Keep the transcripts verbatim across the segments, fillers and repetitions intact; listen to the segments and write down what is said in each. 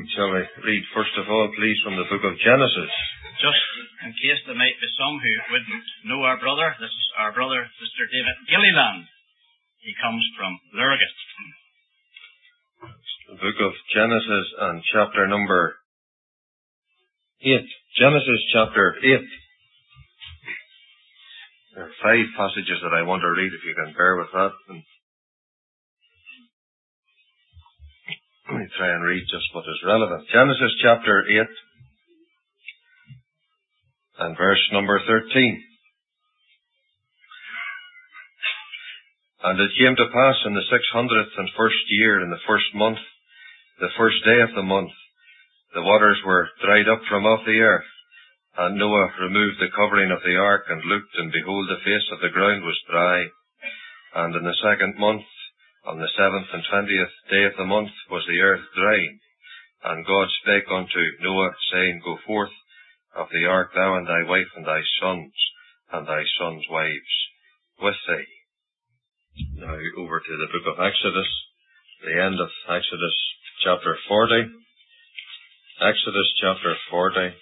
Shall we read first of all, please, from the book of Genesis? Just in case there might be some who wouldn't know our brother, this is our brother, Mister David Gilliland. He comes from Lurgan. The book of Genesis and chapter number eight. Genesis chapter eight. There are five passages that I want to read, if you can bear with that. And let me try and read just what is relevant. Genesis chapter eight and verse number thirteen. And it came to pass in the six hundredth and first year, in the first month, the first day of the month, the waters were dried up from off the earth. And Noah removed the covering of the ark, and looked, and behold, the face of the ground was dry. And in the second month, on the seventh and twentieth day of the month, was the earth dry. And God spake unto Noah, saying, Go forth of the ark, thou and thy wife, and thy sons, and thy sons' wives with thee. Now over to the book of Exodus, the end of Exodus chapter forty. Exodus chapter forty.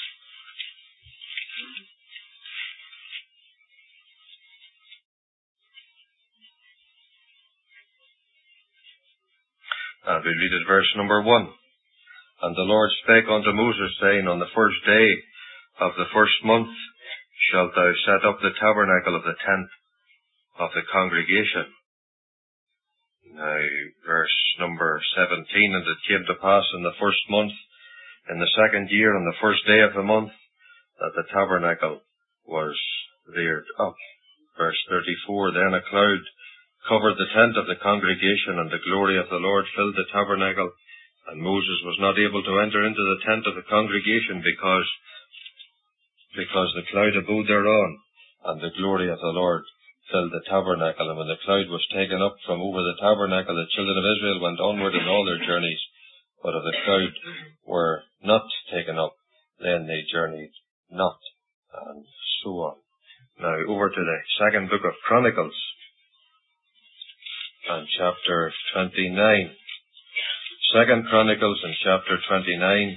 And we read at verse number one. And the Lord spake unto Moses, saying, On the first day of the first month shalt thou set up the tabernacle of the tent of the congregation. Now, verse number seventeen. And it came to pass in the first month, in the second year, on the first day of the month, that the tabernacle was reared up. Verse thirty-four. Then a cloud covered the tent of the congregation, and the glory of the Lord filled the tabernacle, and Moses was not able to enter into the tent of the congregation, because, because the cloud abode thereon, and the glory of the Lord filled the tabernacle. And when the cloud was taken up from over the tabernacle, the children of Israel went onward in all their journeys, but if the cloud were not taken up, then they journeyed not, and so on. Now over to the second book of Chronicles, and chapter twenty-nine. Second Chronicles and chapter twenty-nine.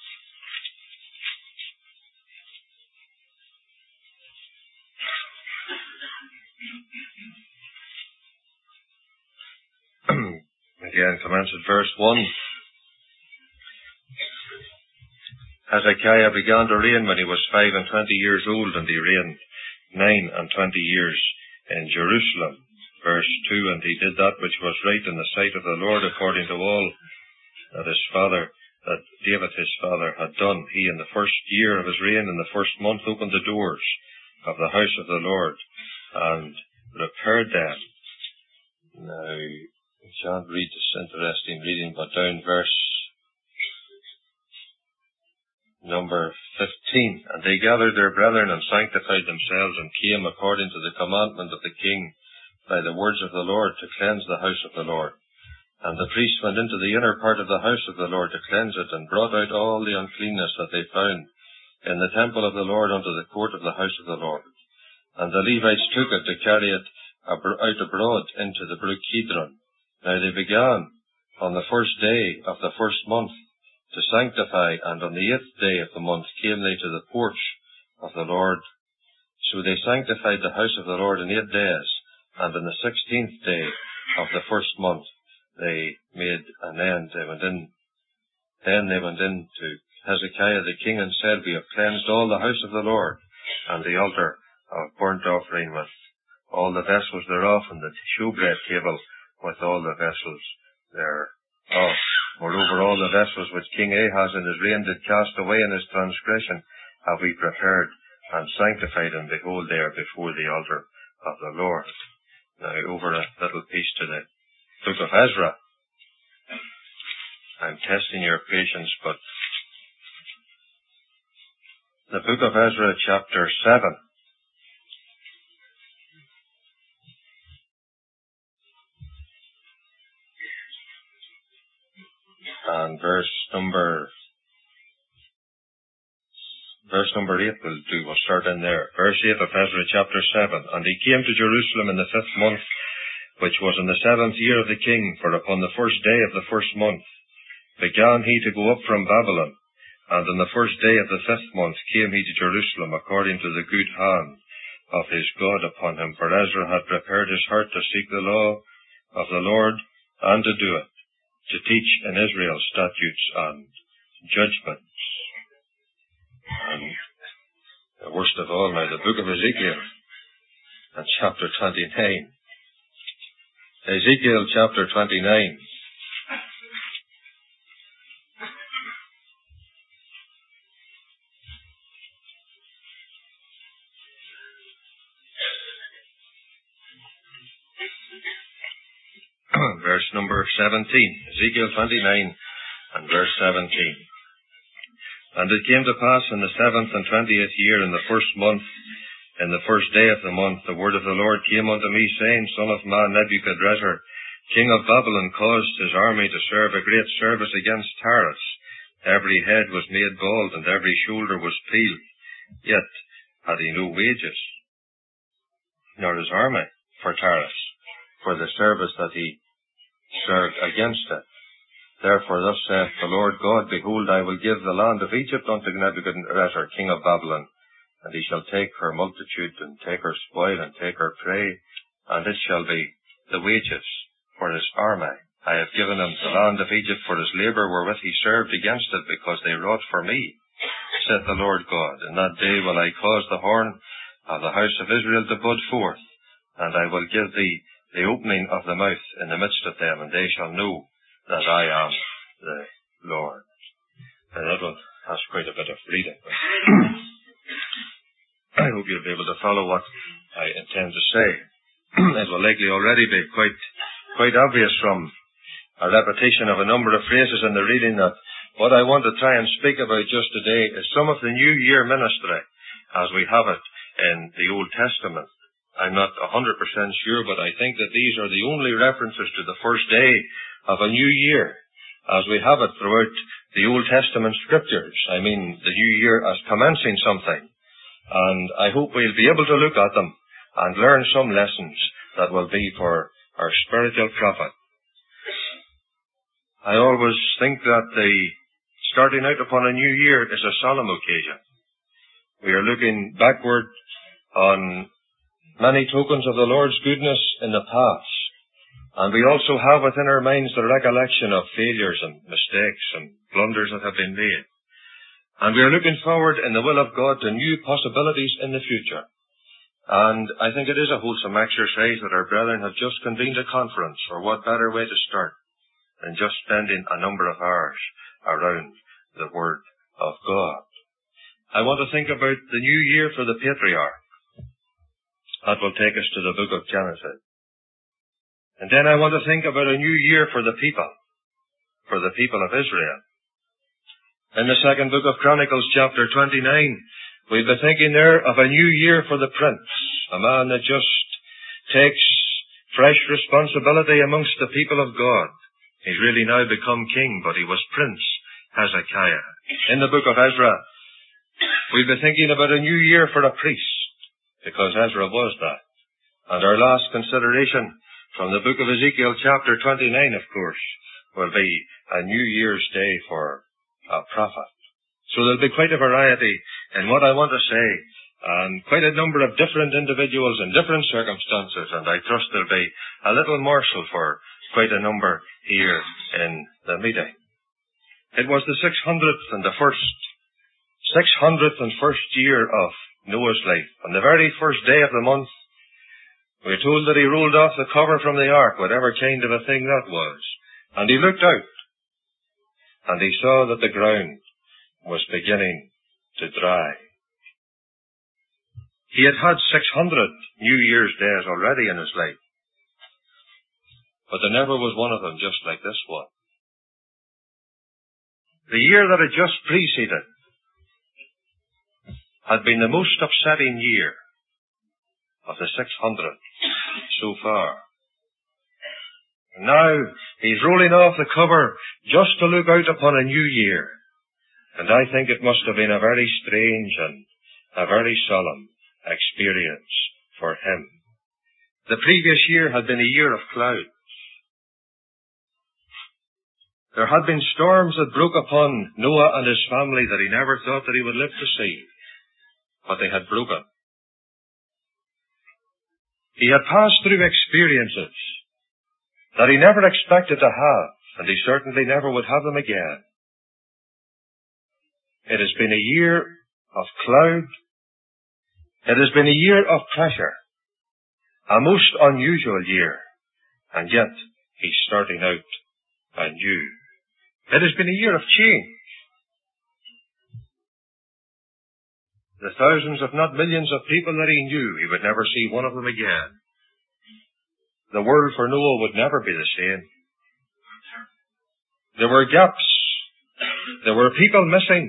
Again, commence at verse one. Hezekiah began to reign when he was five and twenty years old, and he reigned nine and twenty years in Jerusalem. Verse two, and he did that which was right in the sight of the Lord, according to all that his father, that David his father had done. He, in the first year of his reign, in the first month, opened the doors of the house of the Lord, and repaired them. Now, you can't read this interesting reading, but down verse number fifteen. And they gathered their brethren, and sanctified themselves, and came according to the commandment of the king, by the words of the Lord, to cleanse the house of the Lord. And the priests went into the inner part of the house of the Lord to cleanse it, and brought out all the uncleanness that they found in the temple of the Lord unto the court of the house of the Lord. And the Levites took it to carry it out abroad into the brook Kidron. Now they began on the first day of the first month to sanctify, and on the eighth day of the month came they to the porch of the Lord. So they sanctified the house of the Lord in eight days. And on the sixteenth day of the first month, they made an end. They went in. Then they went in to Hezekiah the king, and said, We have cleansed all the house of the Lord, and the altar of burnt offering with all the vessels thereof, and the showbread table with all the vessels thereof. Moreover, all the vessels which King Ahaz in his reign did cast away in his transgression have we prepared and sanctified, and behold, they are before the altar of the Lord. Now, over a little piece to the book of Ezra. I'm testing your patience, but the book of Ezra, chapter seven. And verse number Verse number eight will do. We'll start in there. Verse eight of Ezra chapter seven. And he came to Jerusalem in the fifth month, which was in the seventh year of the king, for upon the first day of the first month began he to go up from Babylon, and on the first day of the fifth month came he to Jerusalem, according to the good hand of his God upon him. For Ezra had prepared his heart to seek the law of the Lord, and to do it, to teach in Israel statutes and judgments. And the worst of all now, the book of Ezekiel, and chapter twenty-nine. Ezekiel chapter twenty-nine. Verse number seventeen. Ezekiel twenty-nine and verse seventeen. And it came to pass in the seventh and twentieth year, in the first month, in the first day of the month, the word of the Lord came unto me, saying, Son of man, Nebuchadrezzar, king of Babylon, caused his army to serve a great service against Tyrus. Every head was made bald, and every shoulder was peeled. Yet had he no wages, nor his army for Tyrus, for the service that he served against it. Therefore thus saith the Lord God, Behold, I will give the land of Egypt unto Nebuchadrezzar, king of Babylon, and he shall take her multitude, and take her spoil, and take her prey, and it shall be the wages for his army. I have given him the land of Egypt for his labour wherewith he served against it, because they wrought for me, saith the Lord God. In that day will I cause the horn of the house of Israel to bud forth, and I will give thee the opening of the mouth in the midst of them, and they shall know that I am the Lord. And that one has quite a bit of reading. I hope you'll be able to follow what I intend to say. It will likely already be quite quite obvious from a repetition of a number of phrases in the reading that what I want to try and speak about just today is some of the New Year ministry as we have it in the Old Testament. I'm not one hundred percent sure, but I think that these are the only references to the first day of a new year as we have it throughout the Old Testament scriptures. I mean, the new year as commencing something. And I hope we'll be able to look at them and learn some lessons that will be for our spiritual profit. I always think that the starting out upon a new year is a solemn occasion. We are looking backward on many tokens of the Lord's goodness in the past. And we also have within our minds the recollection of failures and mistakes and blunders that have been made. And we are looking forward in the will of God to new possibilities in the future. And I think it is a wholesome exercise that our brethren have just convened a conference, for what better way to start than just spending a number of hours around the Word of God. I want to think about the new year for the patriarch. That will take us to the book of Genesis. And then I want to think about a new year for the people, for the people of Israel. In the second book of Chronicles, chapter twenty-nine, we'll be thinking there of a new year for the prince, a man that just takes fresh responsibility amongst the people of God. He's really now become king, but he was Prince Hezekiah. In the book of Ezra, we'll be thinking about a new year for a priest, because Ezra was that. And our last consideration from the book of Ezekiel, chapter twenty-nine, of course, will be a New Year's Day for a prophet. So there'll be quite a variety in what I want to say, and quite a number of different individuals in different circumstances, and I trust there'll be a little morsel for quite a number here in the meeting. It was the six hundredth and the first, six hundredth and first year of Noah's life. On the very first day of the month, we're told that he rolled off the cover from the ark, whatever kind of a thing that was, and he looked out, and he saw that the ground was beginning to dry. He had had six hundred New Year's days already in his life, but there never was one of them just like this one. The year that had just preceded had been the most upsetting year of the six hundred so far. Now he's rolling off the cover just to look out upon a new year. And I think it must have been a very strange and a very solemn experience for him. The previous year had been a year of clouds. There had been storms that broke upon Noah and his family that he never thought that he would live to see. But they had broken. He had passed through experiences that he never expected to have, and he certainly never would have them again. It has been a year of cloud. It has been a year of pressure. A most unusual year. And yet, he's starting out anew. It has been a year of change. The thousands, if not millions, of people that he knew, he would never see one of them again. The world for Noah would never be the same. There were gaps. There were people missing.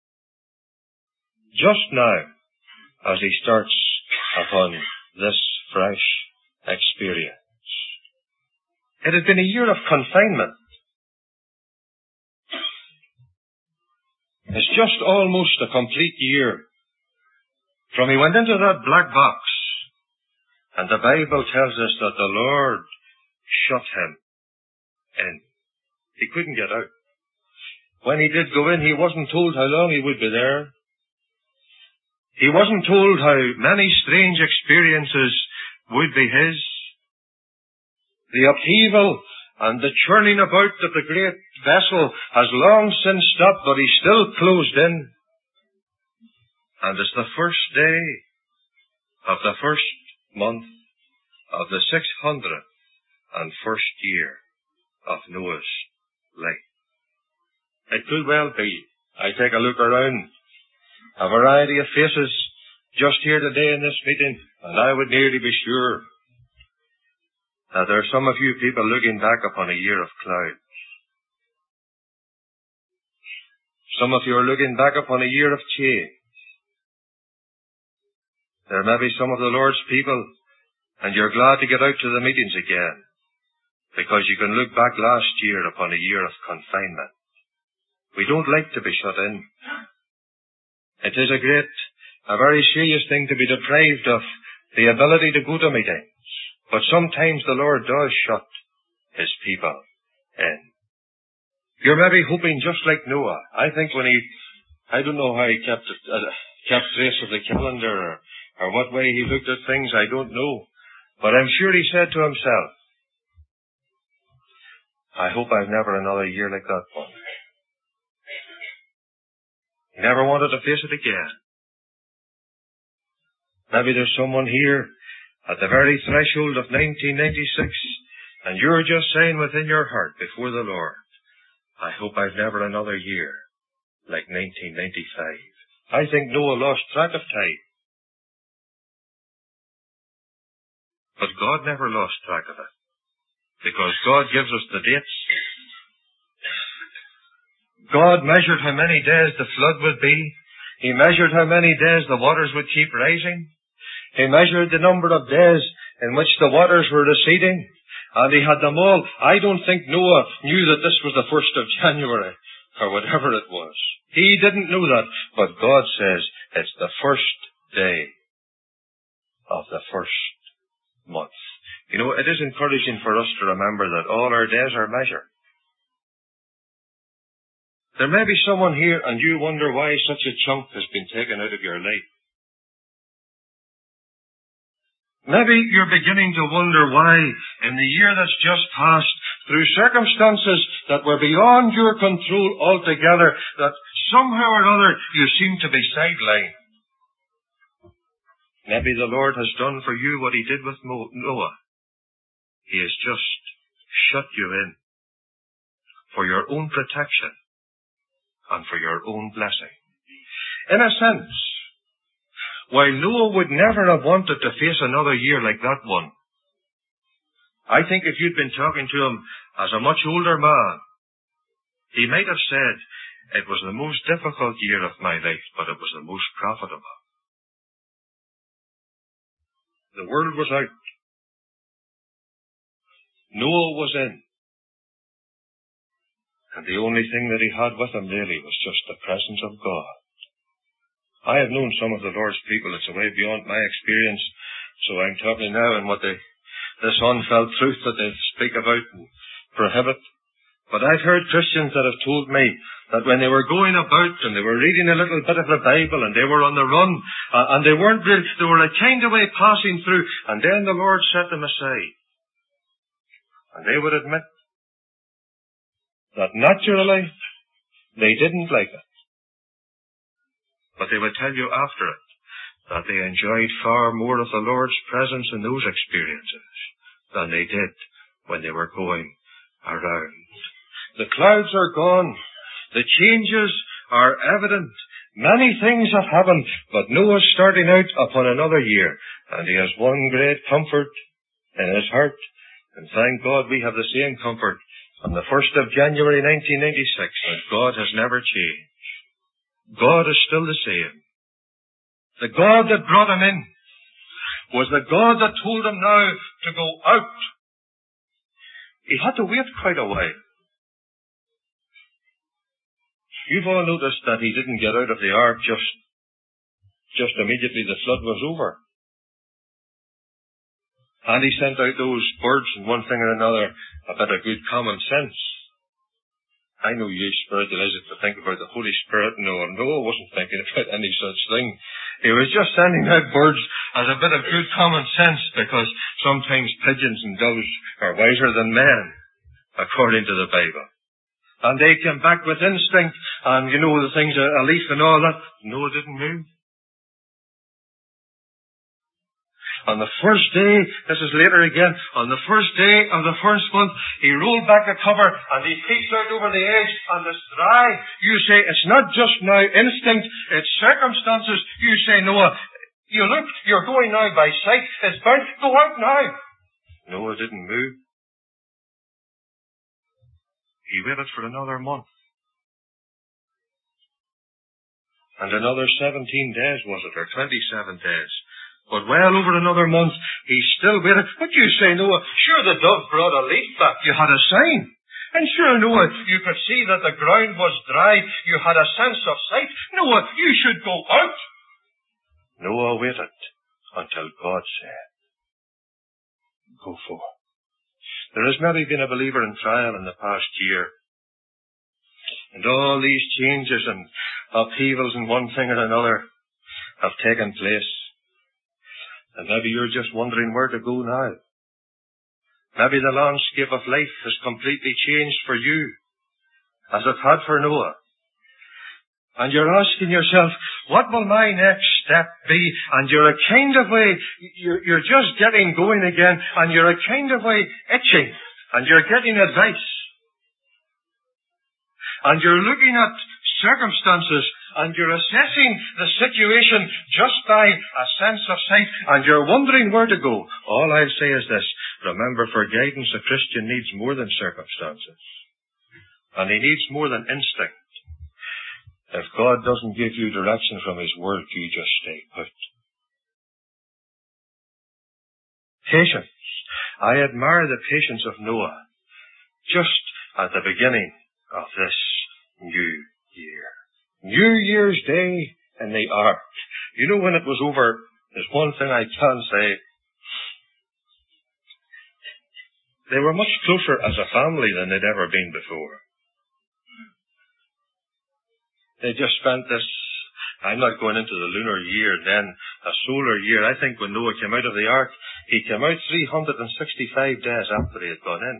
Just now, as he starts upon this fresh experience. It had been a year of confinement. It's just almost a complete year from he went into that black box, and the Bible tells us that the Lord shut him in. He couldn't get out. When he did go in, he wasn't told how long he would be there. He wasn't told how many strange experiences would be his. The upheaval and the churning about of the great vessel has long since stopped, but he's still closed in. And it's the first day of the first month of the six hundred and first year of Noah's life. It could well be. I take a look around, a variety of faces just here today in this meeting, and I would nearly be sure that there are some of you people looking back upon a year of clouds. Some of you are looking back upon a year of change. There may be some of the Lord's people, and you're glad to get out to the meetings again, because you can look back last year upon a year of confinement. We don't like to be shut in. It is a great, a very serious thing to be deprived of the ability to go to meetings. But sometimes the Lord does shut his people in. You're maybe hoping just like Noah. I think when he, I don't know how he kept uh, kept trace of the calendar or, or what way he looked at things, I don't know. But I'm sure he said to himself, I hope I've never another year like that one. He never wanted to face it again. Maybe there's someone here at the very threshold of nineteen ninety-six, and you're just saying within your heart before the Lord, I hope I've never another year like nineteen ninety-five. I think Noah lost track of time. But God never lost track of it, because God gives us the dates. God measured how many days the flood would be. He measured how many days the waters would keep rising. He measured the number of days in which the waters were receding, and he had them all. I don't think Noah knew that this was the first of January, or whatever it was. He didn't know that, but God says it's the first day of the first month. You know, it is encouraging for us to remember that all our days are measured. There may be someone here and you wonder why such a chunk has been taken out of your life. Maybe you're beginning to wonder why, in the year that's just passed, through circumstances that were beyond your control altogether, that somehow or other you seem to be sidelined. Maybe the Lord has done for you what he did with Noah. He has just shut you in for your own protection and for your own blessing. In a sense, while Noah would never have wanted to face another year like that one, I think if you'd been talking to him as a much older man, he might have said, it was the most difficult year of my life, but it was the most profitable. The world was out. Noah was in. And the only thing that he had with him really was just the presence of God. I have known some of the Lord's people. It's way beyond my experience. So I'm talking now in what they, this unfelt truth that they speak about and prohibit. But I've heard Christians that have told me that when they were going about and they were reading a little bit of the Bible and they were on the run uh, and they weren't really, they were a kind of way passing through, and then the Lord set them aside. And they would admit that naturally they didn't like it. But they would tell you after it that they enjoyed far more of the Lord's presence in those experiences than they did when they were going around. The clouds are gone. The changes are evident. Many things have happened, but Noah's starting out upon another year, and he has one great comfort in his heart. And thank God we have the same comfort on the first of January nineteen ninety-six, that God has never changed. God is still the same. The God that brought him in was the God that told him now to go out. He had to wait quite a while. You've all noticed that he didn't get out of the ark just, just immediately the flood was over. And he sent out those birds and one thing or another, a bit of good common sense. I know you spiritualize it to think about the Holy Spirit. No, Noah wasn't thinking about any such thing. He was just sending out birds as a bit of good common sense, because sometimes pigeons and doves are wiser than men, according to the Bible. And they came back with instinct, and you know the things, a leaf and all that. Noah didn't move. On the first day, this is later again, on the first day of the first month, he rolled back the cover and he peeked out over the edge and it's dry. You say, it's not just now instinct, it's circumstances. You say, Noah, you look, you're going now by sight, it's bound, go out now. Noah didn't move. He waited for another month. And another seventeen days, was it, or twenty-seven days. But well over another month, he still waited. But you say, Noah, sure the dove brought a leaf back. You had a sign. And sure, Noah, you could see that the ground was dry. You had a sense of sight. Noah, you should go out. Noah waited until God said, go forth. There has maybe been a believer in trial in the past year. And all these changes and upheavals and one thing or another have taken place. And maybe you're just wondering where to go now. Maybe the landscape of life has completely changed for you, as it had for Noah. And you're asking yourself, what will my next step be? And you're a kind of way, you're, you're just getting going again, and you're a kind of way itching, and you're getting advice. And you're looking at circumstances, and you're assessing the situation just by a sense of sight, and you're wondering where to go. All I'll say is this: remember, for guidance, a Christian needs more than circumstances. And he needs more than instinct. If God doesn't give you direction from His Word, you just stay put. Patience. I admire the patience of Noah just at the beginning of this new year. New Year's Day in the ark. You know, when it was over, there's one thing I can say. They were much closer as a family than they'd ever been before. They just spent this, I'm not going into the lunar year, then a solar year. I think when Noah came out of the ark, he came out three hundred sixty-five days after he had gone in.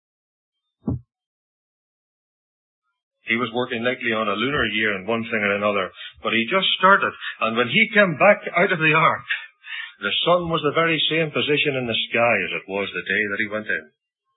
He was working likely on a lunar year and one thing or another, but he just started. And when he came back out of the ark, the sun was the very same position in the sky as it was the day that he went in.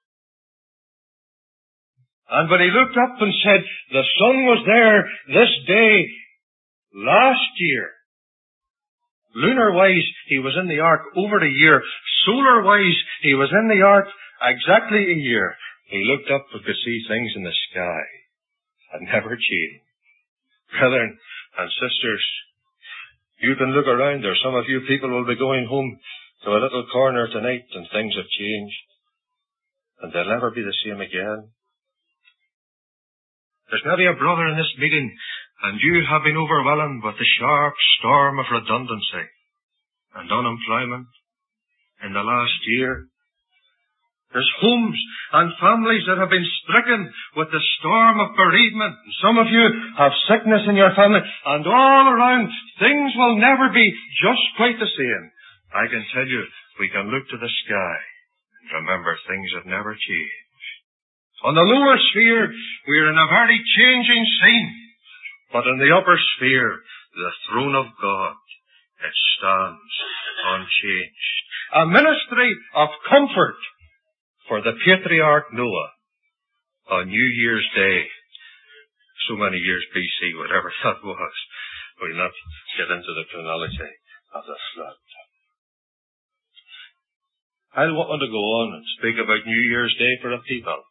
And when he looked up and said, the sun was there this day last year. Lunar-wise, he was in the ark over a year. Solar-wise, he was in the ark exactly a year. He looked up and could see things in the sky. And never changed. Brethren and sisters, you can look around there. Some of you people will be going home to a little corner tonight and things have changed. And they'll never be the same again. There's maybe a brother in this meeting and you have been overwhelmed with the sharp storm of redundancy and unemployment in the last year. There's homes and families that have been stricken with the storm of bereavement. Some of you have sickness in your family, and all around, things will never be just quite the same. I can tell you, we can look to the sky and remember things have never changed. On the lower sphere, we're in a very changing scene. But in the upper sphere, the throne of God, it stands unchanged. A ministry of comfort for the patriarch Noah on New Year's Day. So many years B C, whatever that was. We'll not get into the chronology of the flood. I want to go on and speak about New Year's Day for a people.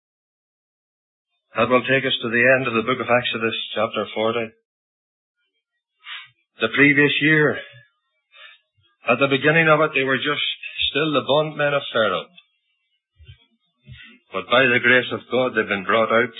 That will take us to the end of the book of Exodus, chapter forty. The previous year, at the beginning of it, they were just still the bondmen of Pharaoh. But by the grace of God, they've been brought out.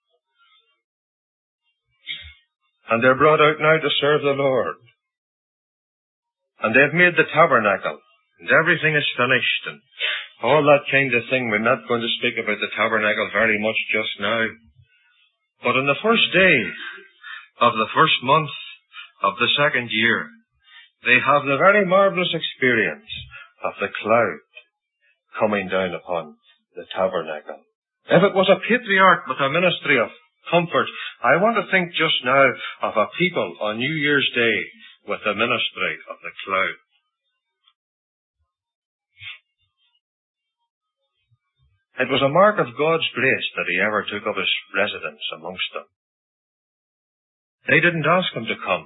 And they're brought out now to serve the Lord. And they've made the tabernacle. And everything is finished. And all that kind of thing. We're not going to speak about the tabernacle very much just now. But on the first day of the first month of the second year, they have the very marvelous experience of the cloud coming down upon the tabernacle. If it was a patriarch with a ministry of comfort, I want to think just now of a people on New Year's Day with the ministry of the cloud. It was a mark of God's grace that he ever took up his residence amongst them. They didn't ask him to come.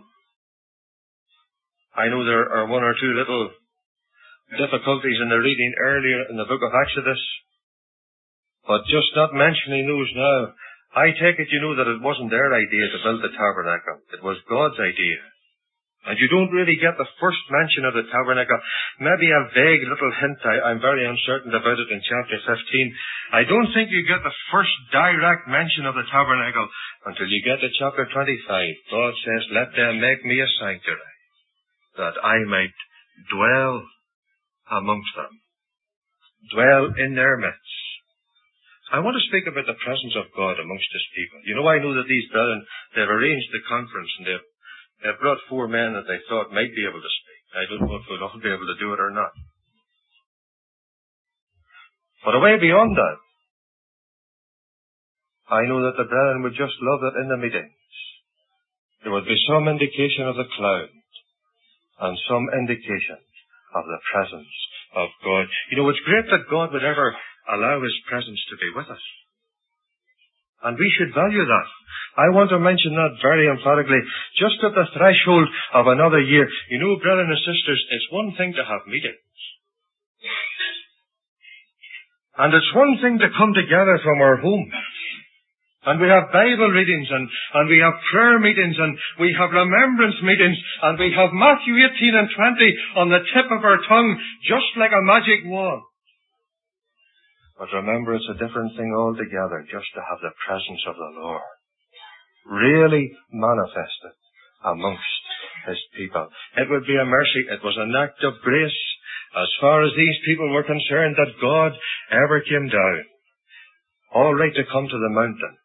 I know there are one or two little difficulties in the reading earlier in the book of Exodus, but just not mentioning those now, I take it you know that it wasn't their idea to build the tabernacle. It was God's idea. And you don't really get the first mention of the tabernacle. Maybe a vague little hint, I, I'm very uncertain about it in chapter fifteen. I don't think you get the first direct mention of the tabernacle until you get to chapter twenty-five. God says, let them make me a sanctuary, that I might dwell amongst them, dwell in their midst. I want to speak about the presence of God amongst his people. You know, I know that these brethren, they've arranged the conference and they've They brought four men that they thought might be able to speak. I don't know if we'll all be able to do it or not. But away beyond that, I know that the brethren would just love that in the meetings there would be some indication of the cloud and some indication of the presence of God. You know, it's great that God would ever allow his presence to be with us. And we should value that. I want to mention that very emphatically. Just at the threshold of another year, you know, brothers and sisters, it's one thing to have meetings. And it's one thing to come together from our home. And we have Bible readings, and, and we have prayer meetings, and we have remembrance meetings, and we have Matthew eighteen and twenty on the tip of our tongue, just like a magic wand. But remember, it's a different thing altogether just to have the presence of the Lord really manifested amongst his people. It would be a mercy. It was an act of grace as far as these people were concerned that God ever came down. All right to come to the mountain.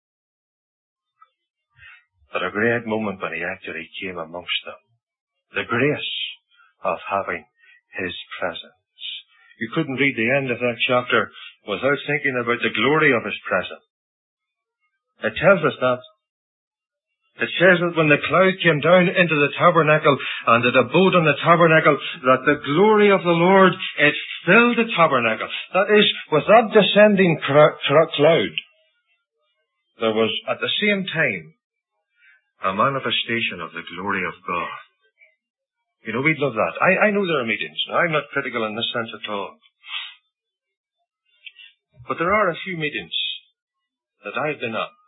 But a great moment when he actually came amongst them. The grace of having his presence. You couldn't read the end of that chapter without thinking about the glory of his presence. It tells us that. It says that when the cloud came down into the tabernacle and it abode on the tabernacle, that the glory of the Lord, it filled the tabernacle. That is, with that descending cloud, there was at the same time a manifestation of the glory of God. You know, we'd love that. I, I know there are meetings. I'm not critical in this sense at all. But there are a few meetings that I've been at.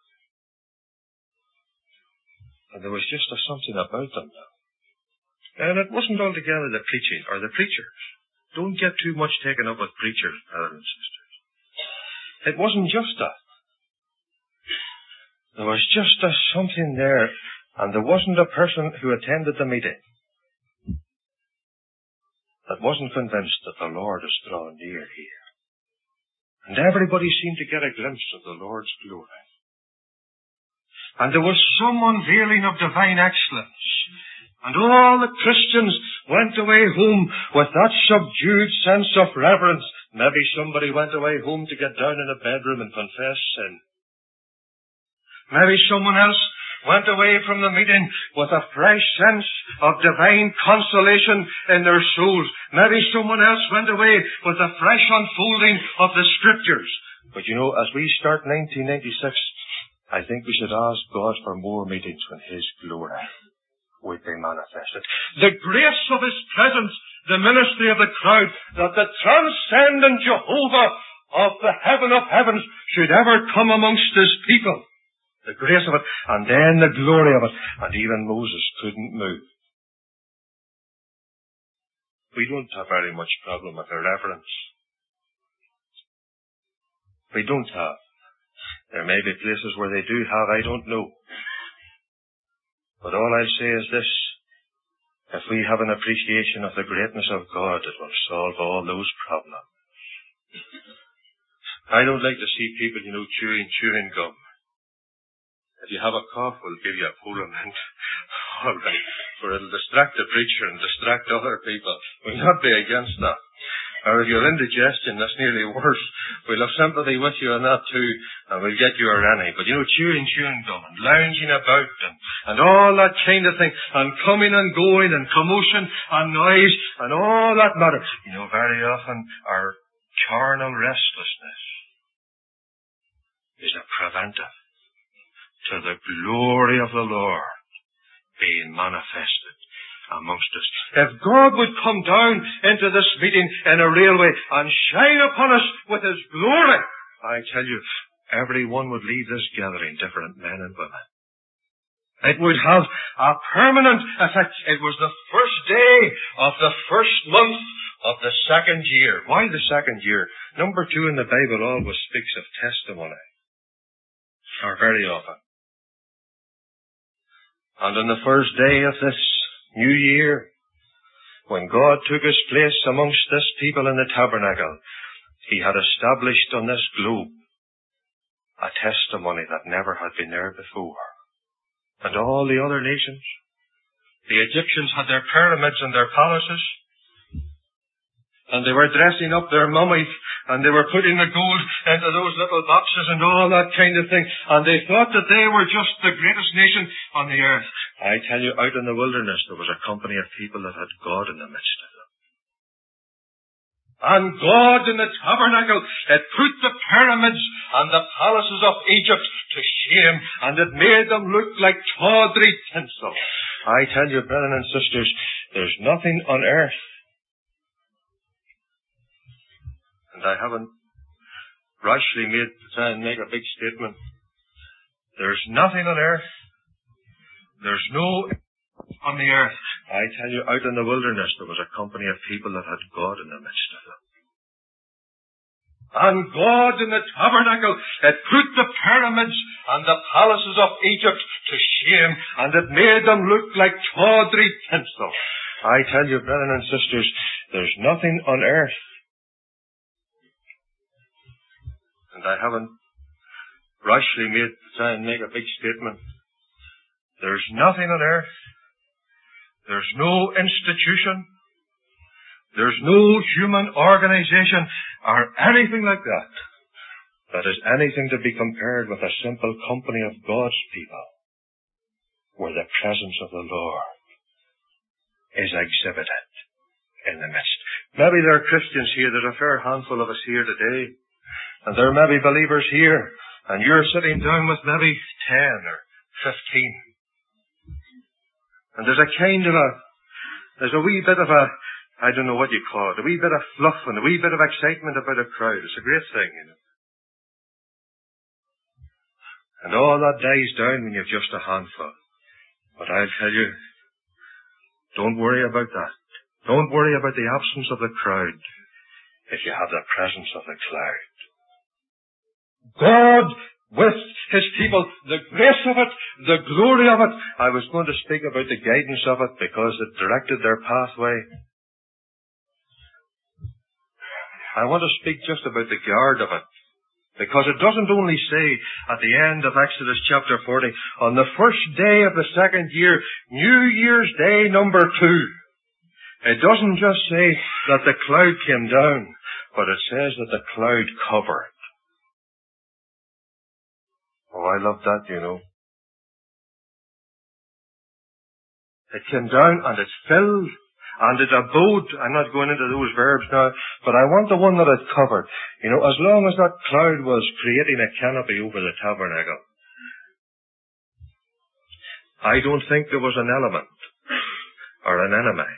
And there was just a something about them now. And it wasn't altogether the preaching or the preachers. Don't get too much taken up with preachers, brothers and sisters. It wasn't just that. There was just a something there, and there wasn't a person who attended the meeting that wasn't convinced that the Lord is drawn near here. And everybody seemed to get a glimpse of the Lord's glory. And there was some unveiling of divine excellence. And all the Christians went away home with that subdued sense of reverence. Maybe somebody went away home to get down in a bedroom and confess sin. Maybe someone else went away from the meeting with a fresh sense of divine consolation in their souls. Maybe someone else went away with a fresh unfolding of the Scriptures. But you know, as we start nineteen ninety-six, I think we should ask God for more meetings when His glory would be manifested. The grace of His presence, the ministry of the crowd, that the transcendent Jehovah of the heaven of heavens should ever come amongst His people. The grace of it, and then the glory of it. And even Moses couldn't move. We don't have very much problem with our reverence. We don't have. There may be places where they do have, I don't know. But all I'll say is this: if we have an appreciation of the greatness of God, it will solve all those problems. I don't like to see people, you know, chewing, chewing gum. If you have a cough, we'll give you a Polamint. All right. For it'll distract the preacher and distract other people. We'll not be against that. Or if you're indigestion, that's nearly worse. We'll have sympathy with you on that too, and we'll get you a rennie. But you know, chewing, chewing gum, and lounging about, and, and all that kind of thing, and coming and going, and commotion, and noise, and all that matter. You know, very often our carnal restlessness is a preventive to the glory of the Lord being manifested amongst us. If God would come down into this meeting in a real way and shine upon us with His glory, I tell you, everyone would leave this gathering, different men and women. It would have a permanent effect. It was the first day of the first month of the second year. Why the second year? Number two in the Bible always speaks of testimony, or very often. And on the first day of this new year, when God took His place amongst this people in the tabernacle, He had established on this globe a testimony that never had been there before. And all the other nations, the Egyptians had their pyramids and their palaces, and they were dressing up their mummies, and they were putting the gold into those little boxes and all that kind of thing, and they thought that they were just the greatest nation on the earth. I tell you, out in the wilderness there was a company of people that had God in the midst of them. And God in the tabernacle had put the pyramids and the palaces of Egypt to shame, and it made them look like tawdry tinsel. I tell you, brethren and sisters, there's nothing on earth, and I haven't rashly made to try and make a big statement. There's nothing on earth. There's no on the earth. I tell you, out in the wilderness there was a company of people that had God in the midst of them. And God in the tabernacle had put the pyramids and the palaces of Egypt to shame, and it made them look like tawdry tinsel. I tell you, brethren and sisters, there's nothing on earth. And I haven't rashly made to try and make a big statement. There's nothing on earth. There's no institution. There's no human organization or anything like that that is anything to be compared with a simple company of God's people where the presence of the Lord is exhibited in the midst. Maybe there are Christians here. There's a fair handful of us here today. And there may be believers here, and you're sitting down with maybe ten or fifteen. And there's a kind of a, there's a wee bit of a, I don't know what you call it, a wee bit of fluff and a wee bit of excitement about a crowd. It's a great thing, you know. And all that dies down when you've just a handful. But I'll tell you, don't worry about that. Don't worry about the absence of the crowd if you have the presence of the cloud. God with His people, the grace of it, the glory of it. I was going to speak about the guidance of it because it directed their pathway. I want to speak just about the guard of it. Because it doesn't only say at the end of Exodus chapter forty, on the first day of the second year, New Year's Day number two. It doesn't just say that the cloud came down, but it says that the cloud covered. Oh, I love that, you know. It came down and it filled and it abode. I'm not going into those verbs now, but I want the one that it covered. You know, as long as that cloud was creating a canopy over the tabernacle, I don't think there was an element or an enemy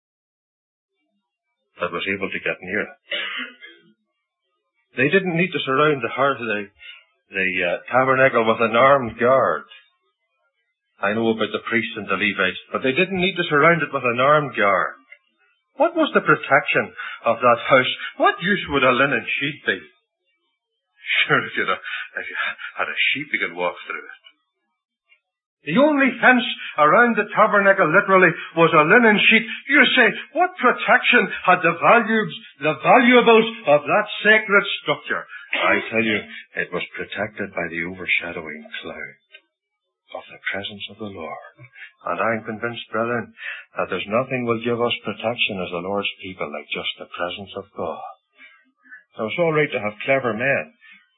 that was able to get near it. They didn't need to surround the heart of the, the uh, tabernacle with an armed guard. I know about the priests and the Levites, but they didn't need to surround it with an armed guard. What was the protection of that house? What use would a linen sheet be? Sure, if you, had a, if you had a sheep, you could walk through it. The only fence around the tabernacle, literally, was a linen sheet. You say, what protection had the values, the valuables of that sacred structure? I tell you, it was protected by the overshadowing cloud of the presence of the Lord. And I'm convinced, brethren, that there's nothing will give us protection as the Lord's people like just the presence of God. Now, it's all right to have clever men.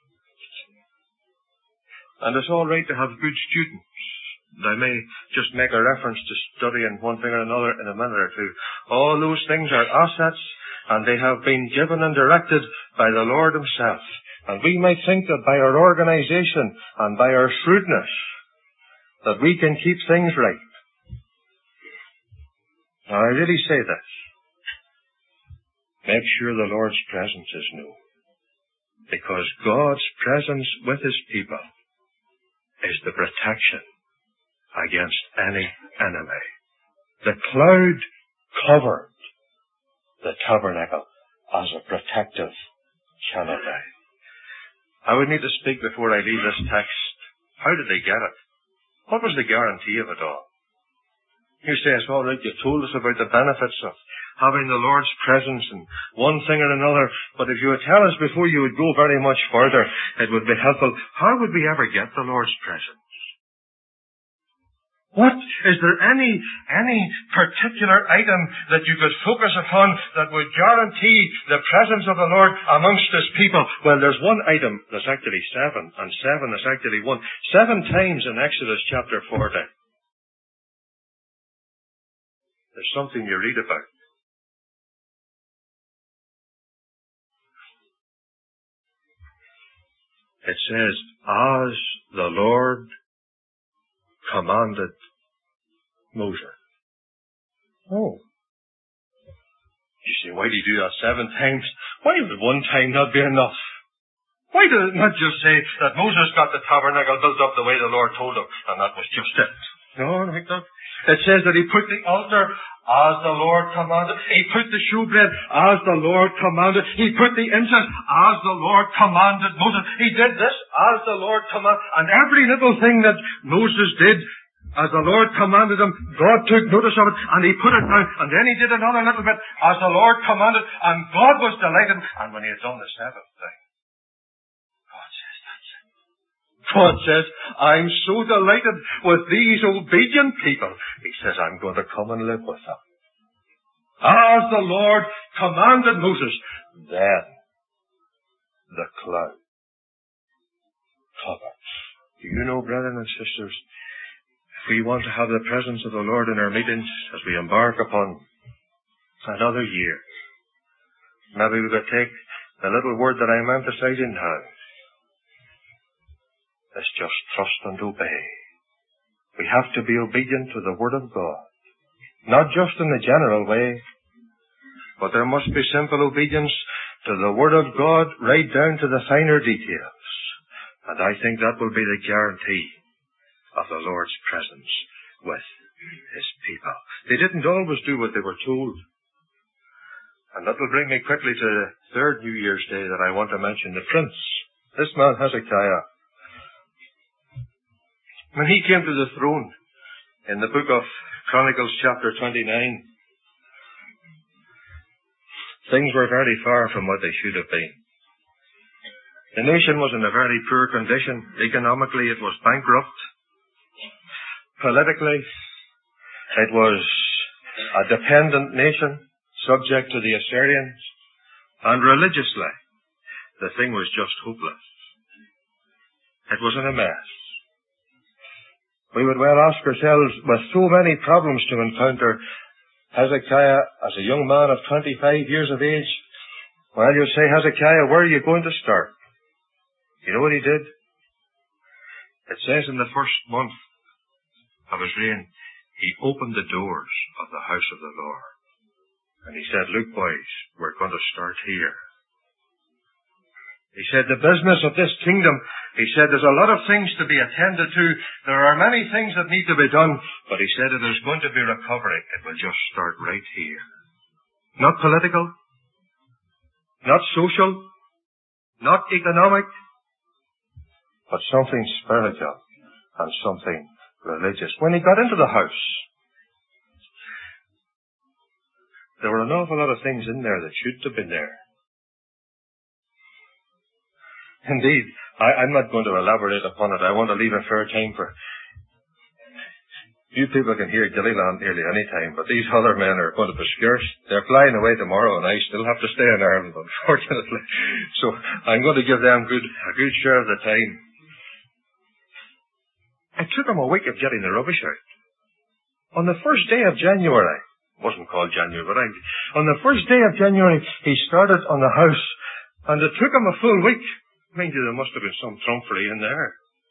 And it's all right to have good students. I may just make a reference to studying one thing or another in a minute or two. All those things are assets, and they have been given and directed by the Lord Himself. And we might think that by our organization and by our shrewdness, that we can keep things right. Now, I really say this. Make sure the Lord's presence is known. Because God's presence with His people is the protection against any enemy. The cloud covered the tabernacle as a protective canopy. I would need to speak before I leave this text. How did they get it? What was the guarantee of it all? You say, it's all right, you told us about the benefits of having the Lord's presence and one thing or another, but if you would tell us before you would go very much further, it would be helpful. How would we ever get the Lord's presence? What? Is there any, any particular item that you could focus upon that would guarantee the presence of the Lord amongst His people? Well, there's one item that's actually seven, and seven is actually one. Seven times in Exodus chapter forty. There's something you read about. It says, as the Lord commanded Moses. Oh. You say, why do you do that seven times? Why would one time not be enough? Why did it not just say that Moses got the tabernacle built up the way the Lord told him, and that was just it? No, like that. It says that He put the altar as the Lord commanded. He put the shewbread as the Lord commanded. He put the incense as the Lord commanded Moses. He did this as the Lord commanded. And every little thing that Moses did, as the Lord commanded him, God took notice of it, and He put it down. And then He did another little bit, as the Lord commanded, and God was delighted. And when He had done the seventh thing, God says, that's it. God says, I'm so delighted with these obedient people. He says, I'm going to come and live with them. As the Lord commanded Moses, then the cloud covered. Do you know, brethren and sisters, if we want to have the presence of the Lord in our meetings as we embark upon another year, maybe we could take the little word that I'm emphasizing now. It's just trust and obey. We have to be obedient to the Word of God. Not just in the general way, but there must be simple obedience to the Word of God right down to the finer details. And I think that will be the guarantee of the Lord's presence with His people. They didn't always do what they were told. And that will bring me quickly to the third New Year's Day that I want to mention, the prince. This man Hezekiah. When he came to the throne in the book of Chronicles chapter twenty-nine, things were very far from what they should have been. The nation was in a very poor condition. Economically, it was bankrupt. Politically, it was a dependent nation, subject to the Assyrians. And religiously, the thing was just hopeless. It was in a mess. We would well ask ourselves, with so many problems to encounter, Hezekiah, as a young man of twenty-five years of age, well, you say, Hezekiah, where are you going to start? You know what he did? It says in the first month of his reign, he opened the doors of the house of the Lord. And he said, look, boys, we're going to start here. He said, the business of this kingdom, he said, there's a lot of things to be attended to. There are many things that need to be done. But he said, if there's going to be recovery, it will just start right here. Not political, not social, not economic, but something spiritual and something religious. When he got into the house, there were an awful lot of things in there that shouldn't have been there. Indeed, I, I'm not going to elaborate upon it. I want to leave a fair time for... You people can hear Gilliland nearly any time, but these other men are going to be scarce. They're flying away tomorrow, and I still have to stay in Ireland, unfortunately. So I'm going to give them good, a good share of the time. It took him a week of getting the rubbish out. On the first day of January, wasn't called January, but I, on the first day of January, he started on the house, and it took him a full week. Mind you, there must have been some trumpery in there.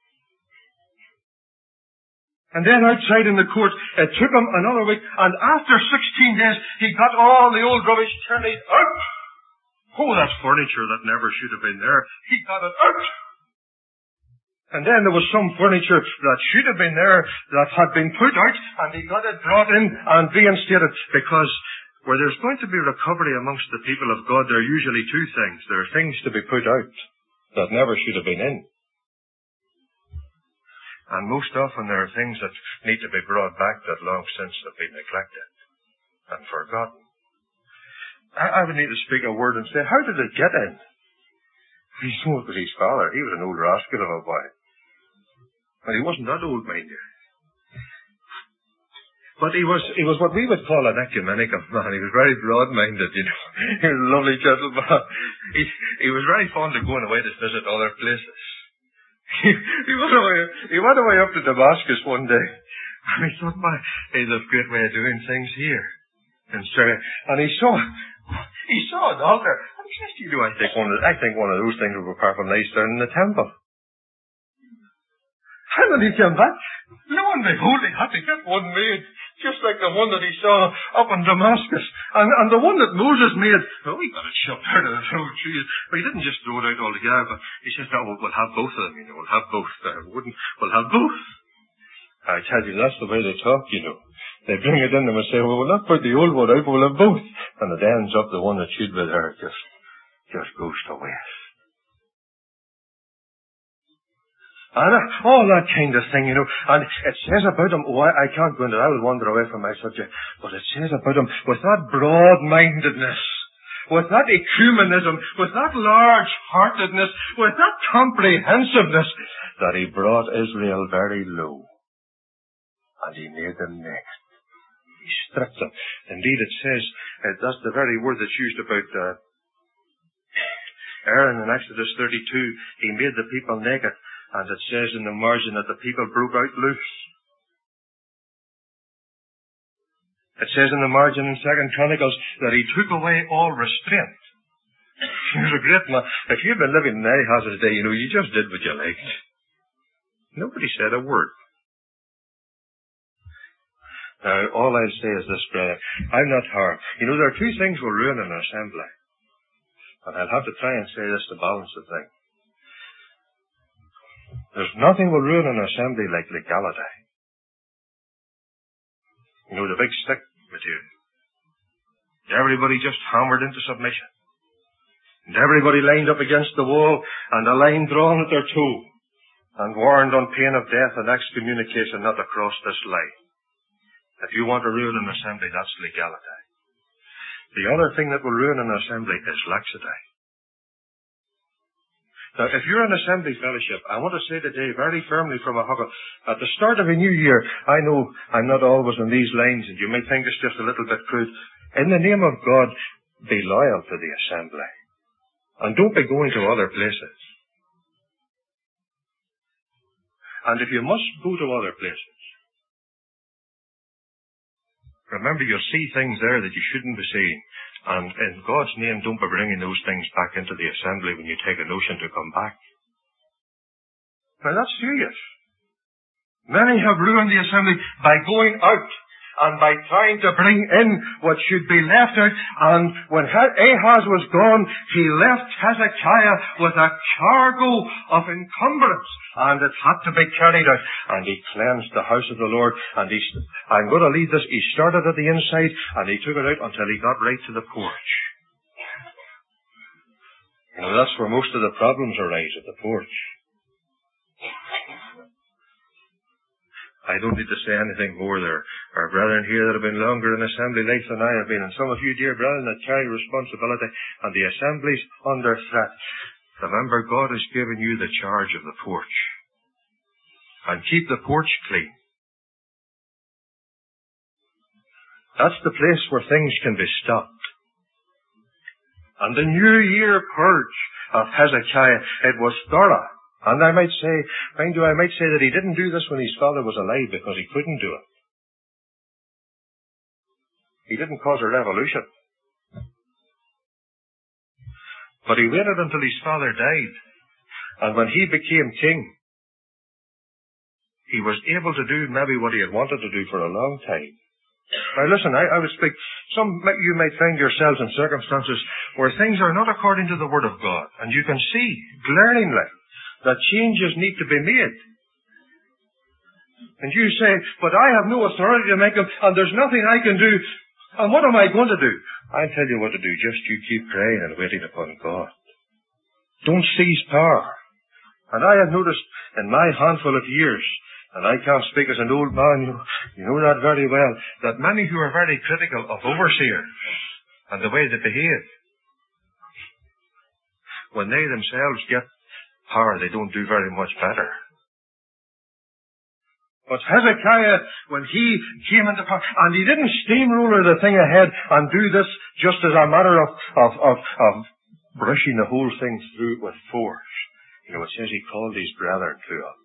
And then outside in the court, it took him another week, and after sixteen days, he got all the old rubbish turned out. Oh, that's furniture that never should have been there. He got it out. And then there was some furniture that should have been there that had been put out, and he got it brought in and reinstated, because where there's going to be recovery amongst the people of God, there are usually two things. There are things to be put out that never should have been in. And most often there are things that need to be brought back that long since have been neglected and forgotten. I, I would need to speak a word and say, how did it get in? He knew it was his father. He was an old rascal of a boy. But he wasn't that old, mind you. But he was he was what we would call an ecumenical man. He was very broad-minded, you know. He was a lovely gentleman. He, he was very fond of going away to visit other places. He, he, went away, he went away up to Damascus one day, and he thought, my, there's a great way of doing things here in Syria. And he saw, he saw an altar. And he says, you know, I think one of, I think one of those things would be perfectly nice down in the temple. And when he came back, lo and behold, he had to get one made, just like the one that he saw up in Damascus. And, and the one that Moses made, well, we got it shoved out of the throat trees. But he didn't just throw it out altogether, but he says, no, we'll, we'll have both of them, you know, we'll have both. Uh, wouldn't, we'll have both. I tell you, that's the way they talk, you know. They bring it in them and say, well, we'll not put the old one out, but we'll have both. And it ends up the one that should be there just, just goes to waste. And all that kind of thing, you know. And it says about him, oh, I, I can't go into that, I will wander away from my subject. But it says about him, with that broad-mindedness, with that ecumenism, with that large-heartedness, with that comprehensiveness, that he brought Israel very low. And he made them next. He stripped them. Indeed, it says, uh, that's the very word that's used about uh, Aaron in Exodus thirty-two. He made the people naked. And it says in the margin that the people broke out loose. It says in the margin in Second Chronicles that he took away all restraint. He was a great man. If you'd been living in Ahaz's day, you know, you just did what you liked. Nobody said a word. Now, all I'll say is this, brother. I'm not hard. You know, there are two things will ruin an assembly. And I'll have to try and say this to balance the thing. There's nothing will ruin an assembly like legality. You know, the big stick material. Everybody just hammered into submission. And everybody lined up against the wall, and a line drawn at their toe, and warned on pain of death and excommunication not to cross this line. If you want to ruin an assembly, that's legality. The other thing that will ruin an assembly is laxity. Now, if you're an assembly fellowship, I want to say today very firmly from a huckle, at the start of a new year, I know I'm not always on these lines, and you may think it's just a little bit crude. In the name of God, be loyal to the assembly. And don't be going to other places. And if you must go to other places, remember you'll see things there that you shouldn't be seeing. And in God's name, don't be bringing those things back into the assembly when you take a notion to come back. Now that's serious. Many have ruined the assembly by going out and by trying to bring in what should be left out. And when Ahaz was gone, he left Hezekiah with a cargo of encumbrance, and it had to be carried out. And he cleansed the house of the Lord. And he, I'm going to leave this, he started at the inside, and he took it out until he got right to the porch. You know, that's where most of the problems arise, at the porch. I don't need to say anything more. There are brethren here that have been longer in assembly life than I have been, and some of you, dear brethren, that carry responsibility, and the assembly's under threat. Remember, God has given you the charge of the porch. And keep the porch clean. That's the place where things can be stopped. And the New Year purge of Hezekiah, it was thorough. And I might say, mind you, I might say that he didn't do this when his father was alive because he couldn't do it. He didn't cause a revolution. But he waited until his father died. And when he became king, he was able to do maybe what he had wanted to do for a long time. Now listen, I, I would speak, some you might find yourselves in circumstances where things are not according to the Word of God. And you can see glaringly that changes need to be made. And you say, but I have no authority to make them, and there's nothing I can do. And what am I going to do? I'll tell you what to do. Just you keep praying and waiting upon God. Don't seize power. And I have noticed in my handful of years, and I can't speak as an old man, you know, you know that very well, that many who are very critical of overseers and the way they behave, when they themselves get power, they don't do very much better. But Hezekiah, when he came into power, and he didn't steamroller the thing ahead and do this just as a matter of, of, of, of brushing the whole thing through with force. You know, it says he called his brethren to him.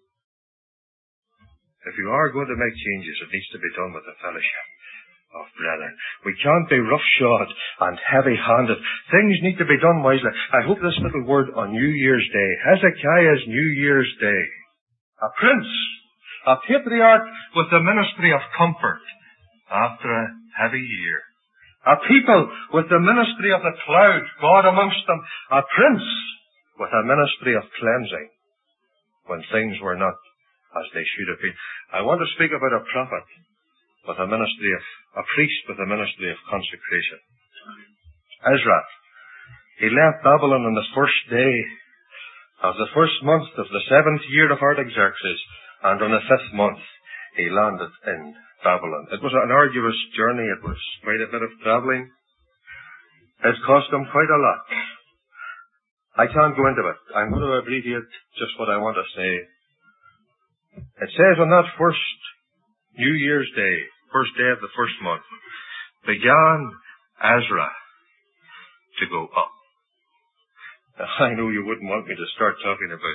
If you are going to make changes, it needs to be done with the fellowship of brethren. We can't be roughshod and heavy-handed. Things need to be done wisely. I hope this little word on New Year's Day, Hezekiah's New Year's Day, a prince, a patriarch with the ministry of comfort after a heavy year, a people with the ministry of the cloud, God amongst them, a prince with a ministry of cleansing when things were not as they should have been. I want to speak about a prophet with a ministry of, a priest with a ministry of consecration. Ezra, he left Babylon on the first day of the first month of the seventh year of Artaxerxes, and on the fifth month he landed in Babylon. It was an arduous journey. It was quite a bit of travelling. It cost him quite a lot. I can't go into it. I'm going to abbreviate just what I want to say. It says on that first New Year's Day, first day of the first month, began Ezra to go up. I know you wouldn't want me to start talking about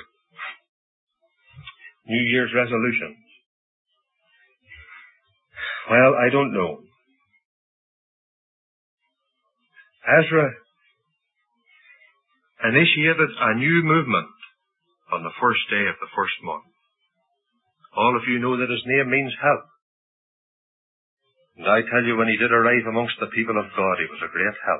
New Year's resolutions. Well, I don't know. Ezra initiated a new movement on the first day of the first month. All of you know that his name means help. And I tell you, when he did arrive amongst the people of God, he was a great help.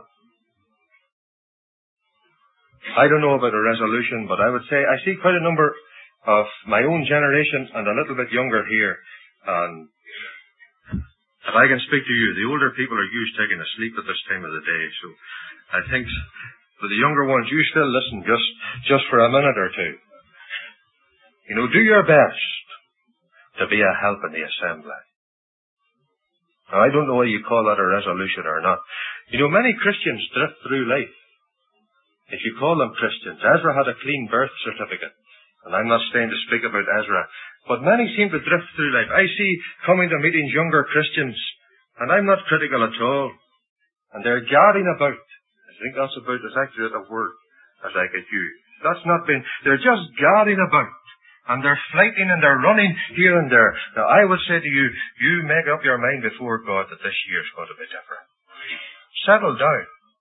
I don't know about a resolution, but I would say I see quite a number of my own generation and a little bit younger here. And if I can speak to you, the older people are used taking a sleep at this time of the day. So I think for the younger ones, you still listen just, just for a minute or two. You know, do your best to be a help in the assembly. Now, I don't know whether you call that a resolution or not. You know, many Christians drift through life. If you call them Christians, Ezra had a clean birth certificate. And I'm not staying to speak about Ezra. But many seem to drift through life. I see coming to meetings younger Christians, and I'm not critical at all. And they're gadding about. I think that's about as accurate a word as I could use. That's not been, they're just gadding about. And they're flighting and they're running here and there. Now I would say to you, you make up your mind before God that this year's going to be different. Settle down.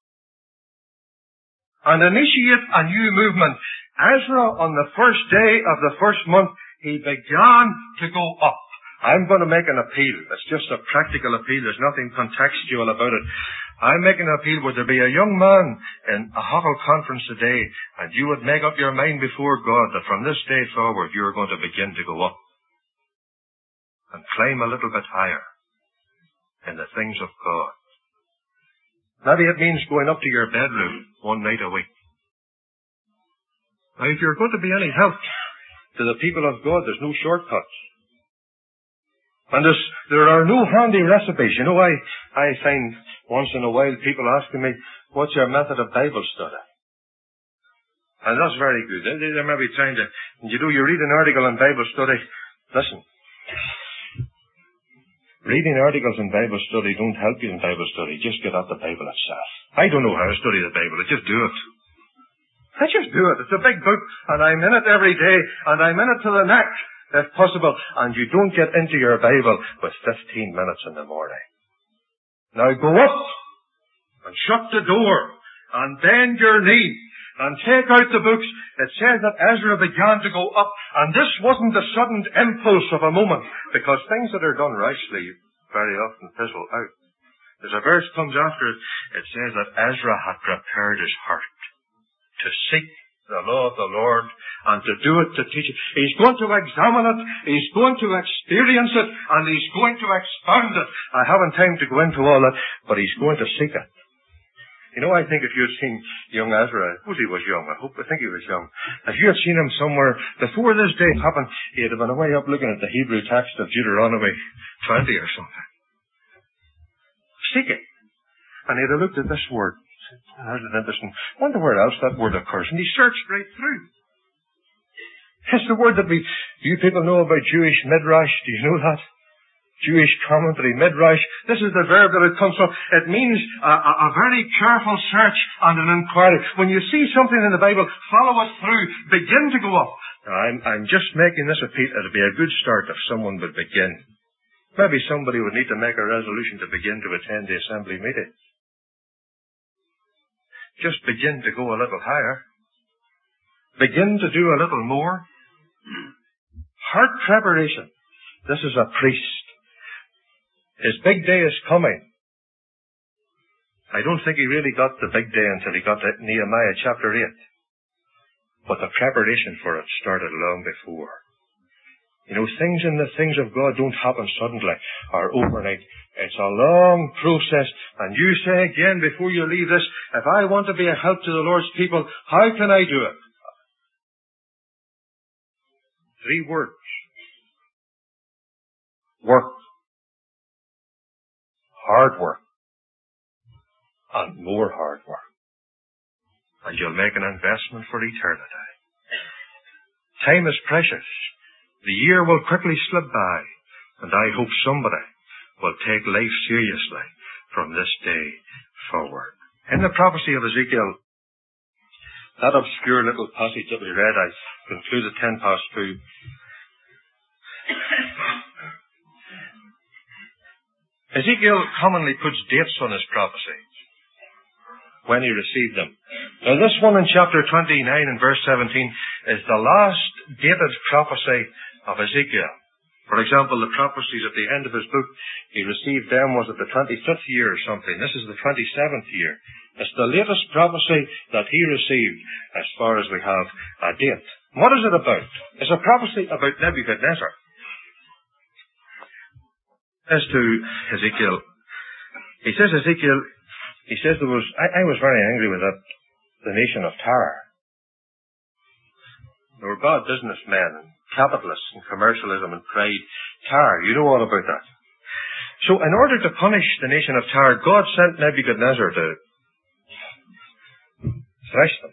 And initiate a new movement. Ezra, on the first day of the first month, he began to go up. I'm going to make an appeal. It's just a practical appeal. There's nothing contextual about it. I'm making an appeal. Would there be a young man in a Huckle conference today, and you would make up your mind before God that from this day forward you're going to begin to go up and climb a little bit higher in the things of God. Maybe it means going up to your bedroom one night a week. Now, if you're going to be any help to the people of God, there's no shortcuts. And there's, there are no handy recipes. You know, I, I find once in a while people asking me, what's your method of Bible study? And that's very good. They, they, they may be trying to, you know, you read an article on Bible study. Listen. Reading articles in Bible study don't help you in Bible study. Just get at the Bible itself. I don't know how to study the Bible. I just do it. I just do it. It's a big book, and I'm in it every day, and I'm in it to the next, if possible. And you don't get into your Bible with fifteen minutes in the morning. Now go up, and shut the door, and bend your knee, and take out the books. It says that Ezra began to go up, and this wasn't the sudden impulse of a moment, because things that are done rashly very often fizzle out. There's a verse comes after it. It says that Ezra had prepared his heart to seek the law of the Lord and to do it, to teach it. He's going to examine it, he's going to experience it, and he's going to expound it. I haven't time to go into all that, but he's going to seek it. You know, I think if you had seen young Ezra, I suppose he was young, I hope, I think he was young. If you had seen him somewhere before this day happened, he'd have been away up looking at the Hebrew text of Deuteronomy twenty or something. Seek it. And he'd have looked at this word. How's it interesting? I wonder where else that word occurs. And he searched right through. It's the word that we, you people know about Jewish midrash. Do you know that? Jewish commentary, midrash. This is the verb that it comes from. It means a, a, a very careful search and an inquiry. When you see something in the Bible, follow it through. Begin to go up. Now, I'm, I'm just making this appeal. It would be a good start if someone would begin. Maybe somebody would need to make a resolution to begin to attend the assembly meeting. Just begin to go a little higher. Begin to do a little more. Heart preparation. This is a priest. His big day is coming. I don't think he really got the big day until he got to Nehemiah chapter eight. But the preparation for it started long before. You know, things in the things of God don't happen suddenly or overnight. It's a long process. And you say again before you leave this, if I want to be a help to the Lord's people, how can I do it? Three words. Work. Hard work. And more hard work. And you'll make an investment for eternity. Time is precious. The year will quickly slip by, and I hope somebody will take life seriously from this day forward. In the prophecy of Ezekiel, that obscure little passage that we read, I concluded ten past two. Ezekiel commonly puts dates on his prophecies when he received them. Now this one in chapter twenty-nine and verse seventeen is the last dated prophecy of Ezekiel. For example, the prophecies at the end of his book, he received them was at the twenty-fifth year or something. This is the twenty-seventh year. It's the latest prophecy that he received as far as we have a date. What is it about? It's a prophecy about Nebuchadnezzar. As to Ezekiel, he says Ezekiel, he says there was, I, I was very angry with that, the nation of Tyre. They were bad businessmen and capitalists and commercialism and pride. Tyre, you know all about that. So in order to punish the nation of Tyre, God sent Nebuchadnezzar to thresh them.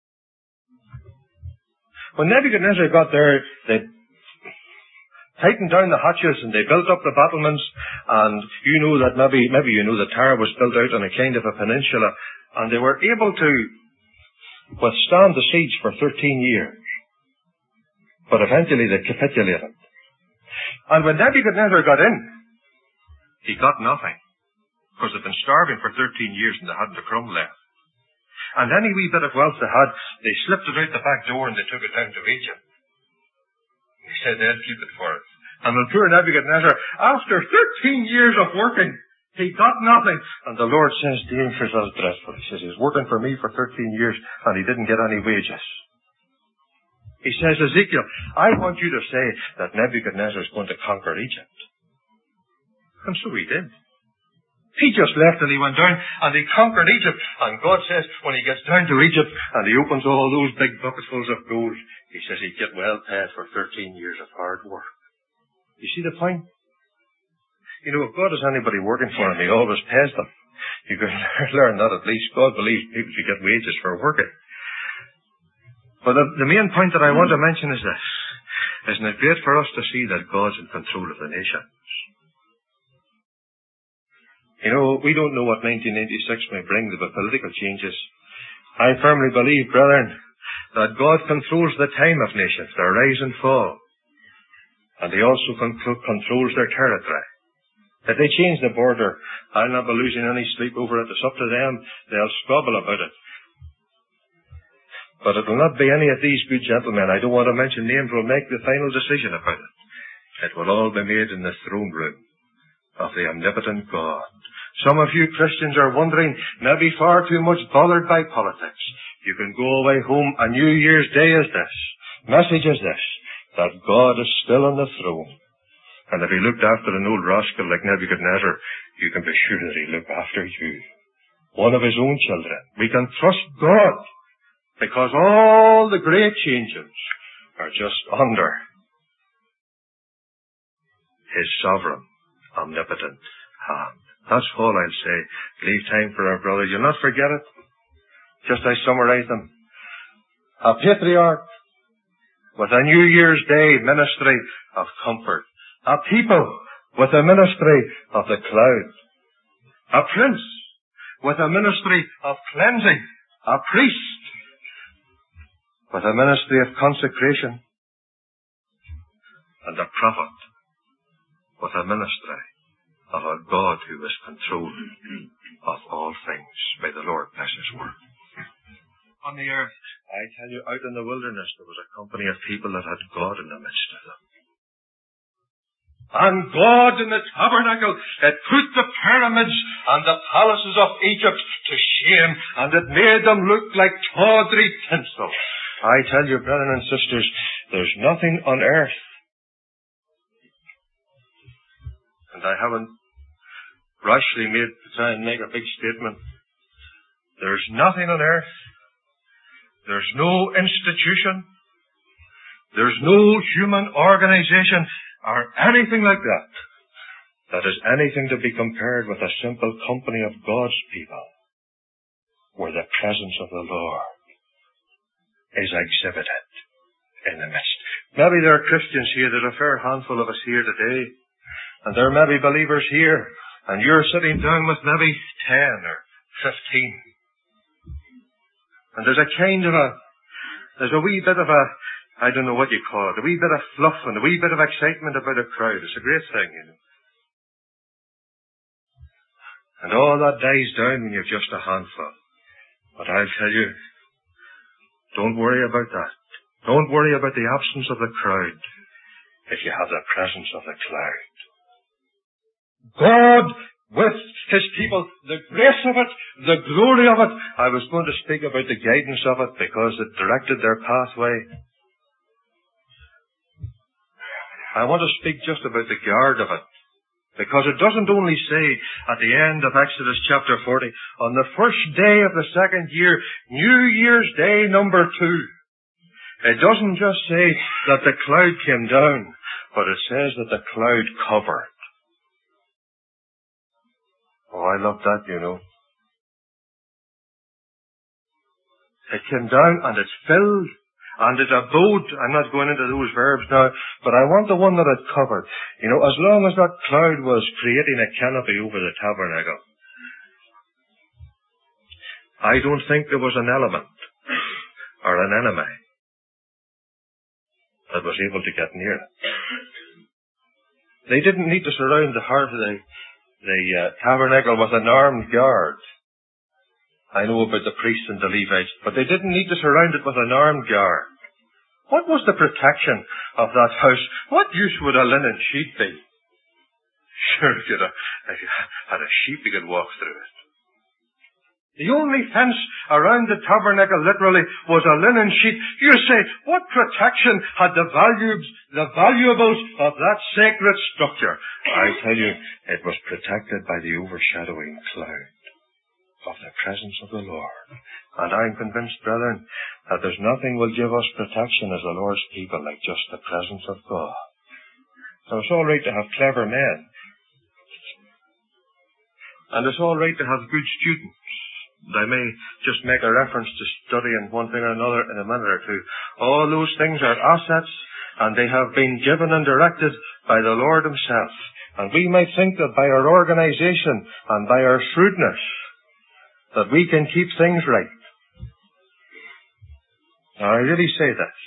When Nebuchadnezzar got there, they tightened down the hatches and they built up the battlements, and you know that maybe, maybe you know that Tyre was built out on a kind of a peninsula, and they were able to withstand the siege for thirteen years. But eventually they capitulated. And when Nebuchadnezzar got in, he got nothing. Because they'd been starving for thirteen years and they hadn't a crumb left. And any wee bit of wealth they had, they slipped it out the back door and they took it down to Egypt. He said they'd keep it for it. And when poor Nebuchadnezzar, after thirteen years of working, he got nothing. And the Lord says to him, for that's dreadful. He says, he's working for me for thirteen years and he didn't get any wages. He says, Ezekiel, I want you to say that Nebuchadnezzar is going to conquer Egypt. And so he did. He just left and he went down and he conquered Egypt. And God says when he gets down to Egypt and he opens all those big bucketfuls of gold, he says he'd get well paid for thirteen years of hard work. You see the point? You know, if God has anybody working for him, he always pays them. You can learn that at least. God believes people should get wages for working. But the, the main point that I want to mention is this. Isn't it great for us to see that God's in control of the nations? You know, we don't know what nineteen ninety-six may bring, the political changes. I firmly believe, brethren, that God controls the time of nations, their rise and fall. And he also con- controls their territory. If they change the border, I'll not be losing any sleep over it. It's up to them. They'll squabble about it. But it will not be any of these good gentlemen, I don't want to mention names, will make the final decision about it. It will all be made in the throne room of the omnipotent God. Some of you Christians are wondering, maybe far too much bothered by politics. You can go away home, a New Year's Day is this. Message is this, that God is still on the throne. And if he looked after an old rascal like Nebuchadnezzar, you can be sure that he looked after you. One of his own children. We can trust God, because all the great changes are just under his sovereign, omnipotent hand. That's all I'll say. Leave time for our brother. You'll not forget it. Just I summarize them. A patriarch with a New Year's Day ministry of comfort. A people with a ministry of the cloud. A prince with a ministry of cleansing. A priest with a ministry of consecration. And a prophet with a ministry of a God who is controlled of all things. May the Lord bless his word. On the earth, I tell you, out in the wilderness, there was a company of people that had God in the midst of them. And God in the tabernacle had put the pyramids and the palaces of Egypt to shame, and it made them look like tawdry tinsel. I tell you, brethren and sisters, there's nothing on earth. And I haven't rashly made to try and make a big statement. There's nothing on earth. There's no institution. There's no human organization or anything like that that is anything to be compared with a simple company of God's people where the presence of the Lord is exhibited in the midst. Maybe there are Christians here. There's a fair handful of us here today. And there may be believers here, and you're sitting down with maybe ten or fifteen. And there's a kind of a, there's a wee bit of a, I don't know what you call it, a wee bit of fluff and a wee bit of excitement about a crowd. It's a great thing, you know. And all that dies down when you've just a handful. But I'll tell you, don't worry about that. Don't worry about the absence of the crowd if you have the presence of the cloud. God with his people, the grace of it, the glory of it. I was going to speak about the guidance of it because it directed their pathway. I want to speak just about the guard of it, because it doesn't only say at the end of Exodus chapter forty, on the first day of the second year, New Year's Day number two. It doesn't just say that the cloud came down, but it says that the cloud covered. Oh, I love that, you know. It came down and it filled and it abode. I'm not going into those verbs now, but I want the one that it covered. You know, as long as that cloud was creating a canopy over the tabernacle, I don't think there was an element or an enemy that was able to get near it. They didn't need to surround the heart of the, the uh, tabernacle with an armed guard. I know about the priests and the Levites, but they didn't need to surround it with an armed guard. What was the protection of that house? What use would a linen sheet be? Sure, if you had a sheep, you could walk through it. The only fence around the tabernacle, literally, was a linen sheet. You say, what protection had the values, the valuables of that sacred structure? I tell you, it was protected by the overshadowing cloud of the presence of the Lord. And I'm convinced, brethren, that there's nothing will give us protection as the Lord's people like just the presence of God. So it's all right to have clever men. And it's all right to have good students. I may just make a reference to studying one thing or another in a minute or two. All those things are assets, and they have been given and directed by the Lord Himself. And we might think that by our organization and by our shrewdness, that we can keep things right. Now, I really say this.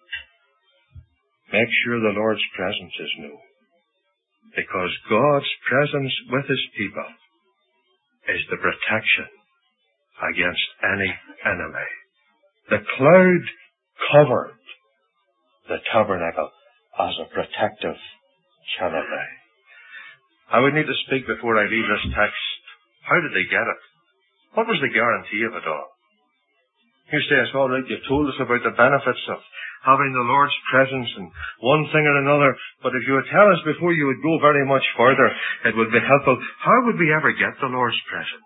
Make sure the Lord's presence is known. Because God's presence with His people is the protection against any enemy. The cloud covered the tabernacle as a protective canopy. I would need to speak before I leave this text. How did they get it? What was the guarantee of it all? You say, it's all right, you've told us about the benefits of having the Lord's presence and one thing or another, but if you would tell us before you would go very much further, it would be helpful. How would we ever get the Lord's presence?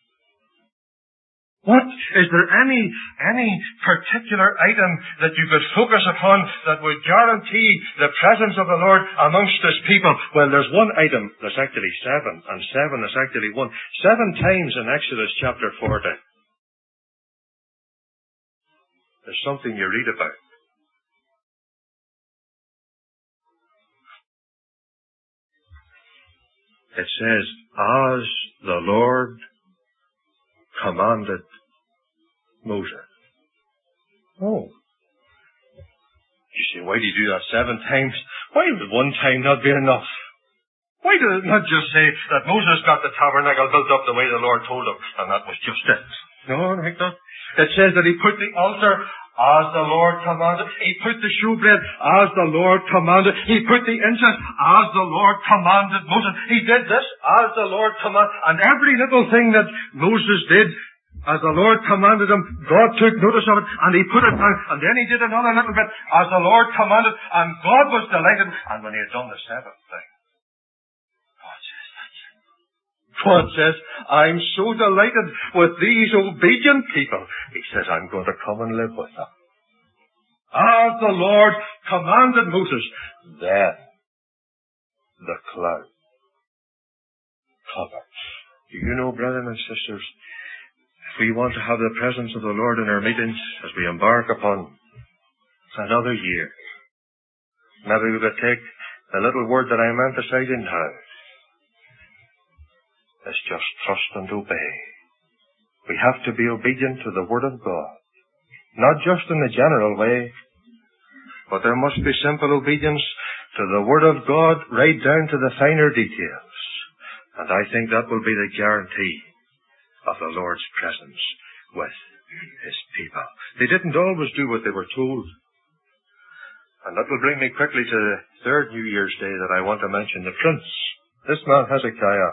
What? Is there any, any particular item that you could focus upon that would guarantee the presence of the Lord amongst His people? Well, there's one item, there's actually seven, and seven is actually one. Seven times in Exodus chapter forty. There's something you read about. It says, as the Lord commanded Moses. Oh. You say, why do you do that seven times? Why would one time not be enough? Why did it not just say that Moses got the tabernacle built up the way the Lord told him, and that was just it? No, I think not. It says that He put the altar as the Lord commanded. He put the showbread as the Lord commanded. He put the incense as the Lord commanded Moses. He did this as the Lord commanded. And every little thing that Moses did, as the Lord commanded him, God took notice of it, and He put it down. And then He did another little bit as the Lord commanded, and God was delighted. And when He had done the seventh thing, God says, that's it. God says, I'm so delighted with these obedient people. He says, I'm going to come and live with them. As the Lord commanded Moses, then the cloud covered. Do you know, brethren and sisters, if we want to have the presence of the Lord in our meetings as we embark upon another year, maybe we could take the little word that I'm emphasizing now. It's just trust and obey. We have to be obedient to the Word of God. Not just in the general way, but there must be simple obedience to the Word of God right down to the finer details. And I think that will be the guarantee of the Lord's presence with His people. They didn't always do what they were told. And that will bring me quickly to the third New Year's Day that I want to mention, the prince. This man Hezekiah.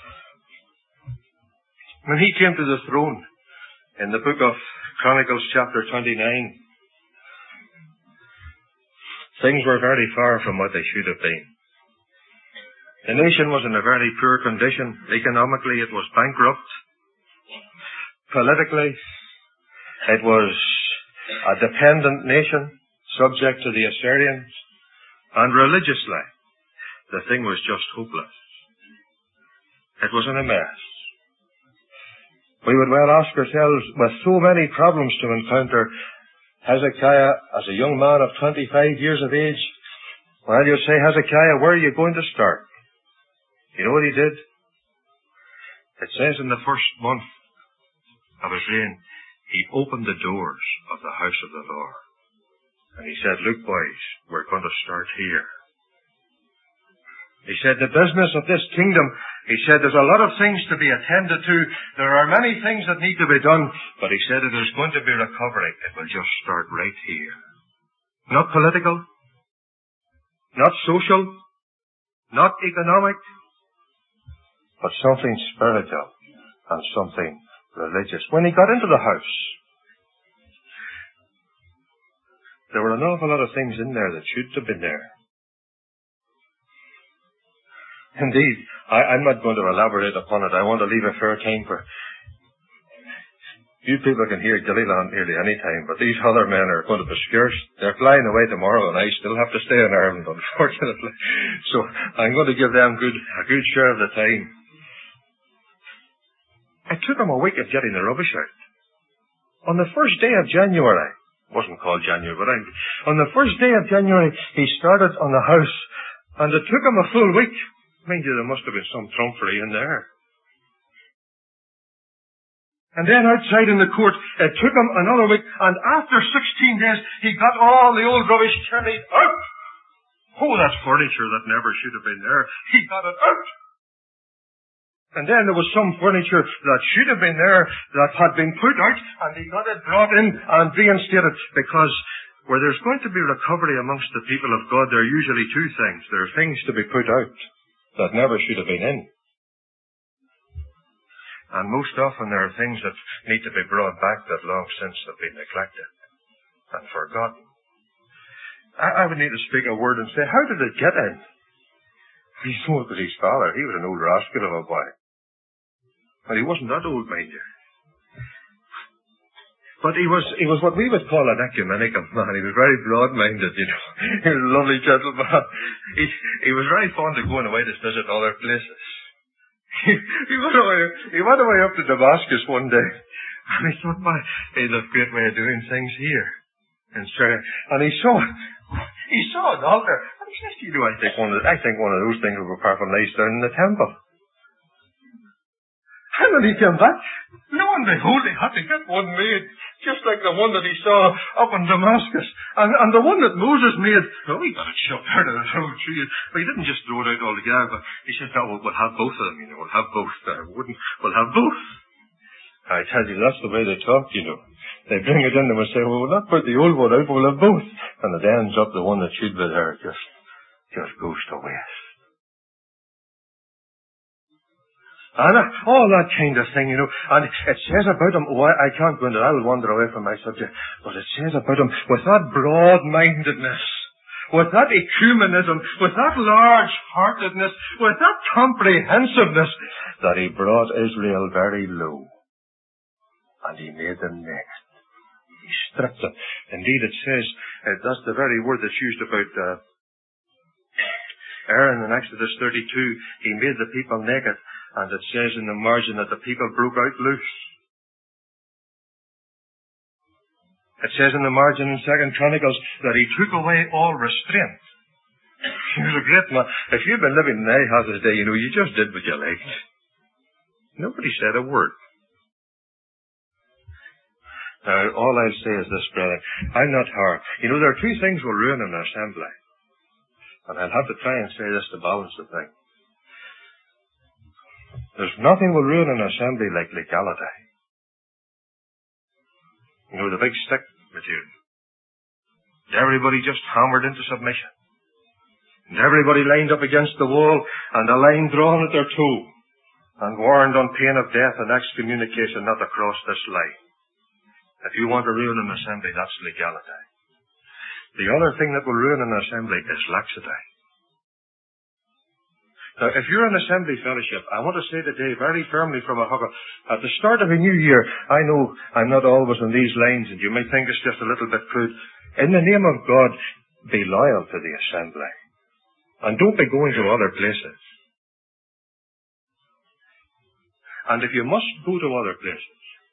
When he came to the throne in the book of Chronicles chapter twenty-nine, things were very far from what they should have been. The nation was in a very poor condition. Economically, it was bankrupt. Politically, it was a dependent nation, subject to the Assyrians. And religiously, the thing was just hopeless. It was in a mess. We would well ask ourselves, with so many problems to encounter, Hezekiah, as a young man of twenty-five years of age, well, you say, Hezekiah, where are you going to start? You know what he did? It says in the first month of his reign, he opened the doors of the house of the Lord. And he said, look, boys, we're going to start here. He said, the business of this kingdom, he said, there's a lot of things to be attended to. There are many things that need to be done. But he said, if there's going to be recovery, it will just start right here. Not political, not social, not economic, but something spiritual and something religious. When he got into the house, there were an awful lot of things in there that shouldn't have been there. Indeed, I, I'm not going to elaborate upon it. I want to leave a fair time for... You people can hear Gilliland nearly any time, but these other men are going to be scarce. They're flying away tomorrow, and I still have to stay in Ireland, unfortunately. So I'm going to give them good, a good share of the time. It took him a week of getting the rubbish out. On the first day of January, it wasn't called January, but I'm, on the first day of January, he started on the house, and it took him a full week. Mind you, there must have been some trumpery in there. And then outside in the court, it took him another week, and after sixteen days, he got all the old rubbish carried out. Oh, that's furniture that never should have been there. He got it out. And then there was some furniture that should have been there that had been put out, and he got it brought in and reinstated, because where there's going to be recovery amongst the people of God, there are usually two things. There are things to be put out that never should have been in. And most often there are things that need to be brought back that long since have been neglected and forgotten. I, I would need to speak a word and say, how did it get in? He know it was his father. He was an old rascal of a boy. But he wasn't that old, mind you. But he was he was what we would call an ecumenical man. He was very broad-minded, you know. He was a lovely gentleman. He, he was very fond of going away to visit other places. He, he, went away, he went away up to Damascus one day, and he thought, my, there's a great way of doing things here in Syria. And he saw he saw an altar, and he says, you know, I think one of, I think one of those things would be perfectly nice down in the temple. And when he came back, lo and behold, he had to get one made, just like the one that he saw up in Damascus. And, and the one that Moses made, oh, he got it shoved out of the old tree. But he didn't just throw it out altogether, but he said, no, we'll, we'll have both of them, you know, we'll have both. Uh, wouldn't, we'll have both. I tell you, that's the way they talk, you know. They bring it in and will say, well, we'll not put the old one out, but we'll have both. And it ends up the one that should be there just, just goes to waste. And uh, all that kind of thing, you know. And it says about him, oh, I, I can't go into that, I'll wander away from my subject, but it says about him, with that broad-mindedness, with that ecumenism, with that large-heartedness, with that comprehensiveness, that he brought Israel very low. And he made them naked. He stripped them. Indeed, it says, uh, that's the very word that's used about uh, Aaron in Exodus thirty-two. He made the people naked. And it says in the margin that the people broke out loose. It says in the margin in Second Chronicles that he took away all restraint. He was a great man. If you'd been living in Ahaz's day, you know, you just did what you liked. Nobody said a word. Now, all I'll say is this, brother. I'm not hard. You know, there are two things will ruin an assembly. And I'll have to try and say this to balance the thing. There's nothing will ruin an assembly like legality. You know, the big stick material. Everybody just hammered into submission. And everybody lined up against the wall, and a line drawn at their toe, and warned on pain of death and excommunication not to cross this line. If you want to ruin an assembly, that's legality. The other thing that will ruin an assembly is laxity. Now, if you're an assembly fellowship, I want to say today very firmly from a hugger, at the start of a new year, I know I'm not always on these lines, and you may think it's just a little bit crude. In the name of God, be loyal to the assembly. And don't be going to other places. And if you must go to other places,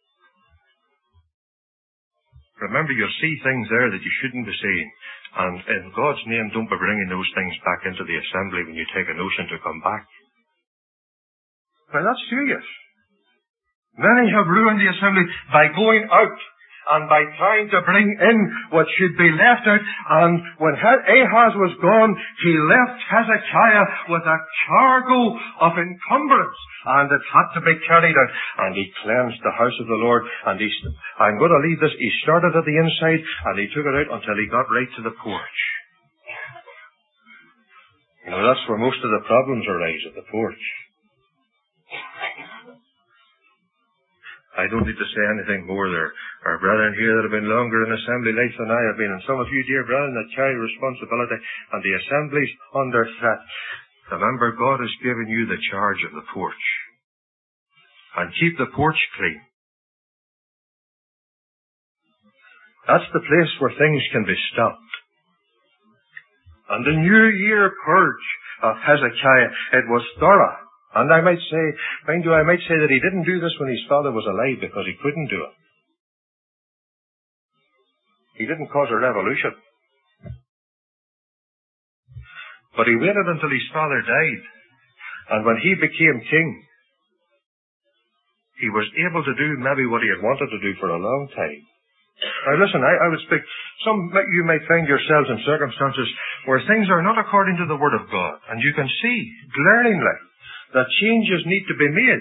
remember you'll see things there that you shouldn't be seeing. And in God's name, don't be bringing those things back into the assembly when you take a notion to come back. Now that's serious. Many have ruined the assembly by going out and by trying to bring in what should be left out. And when Ahaz was gone, he left Hezekiah with a cargo of encumbrance, and it had to be carried out. And he cleansed the house of the Lord. And he, I'm going to leave this, he started at the inside, and he took it out until he got right to the porch. You know, that's where most of the problems arise, at the porch. I don't need to say anything more. There are brethren here that have been longer in assembly life than I have been, and some of you, dear brethren, that carry responsibility, and the assembly's under threat. Remember, God has given you the charge of the porch. And keep the porch clean. That's the place where things can be stopped. And the New Year purge of Hezekiah, it was thorough. And I might say, mind you, I might say that he didn't do this when his father was alive because he couldn't do it. He didn't cause a revolution. But he waited until his father died. And when he became king, he was able to do maybe what he had wanted to do for a long time. Now listen, I, I would speak, some you might find yourselves in circumstances where things are not according to the Word of God. And you can see glaringly that changes need to be made.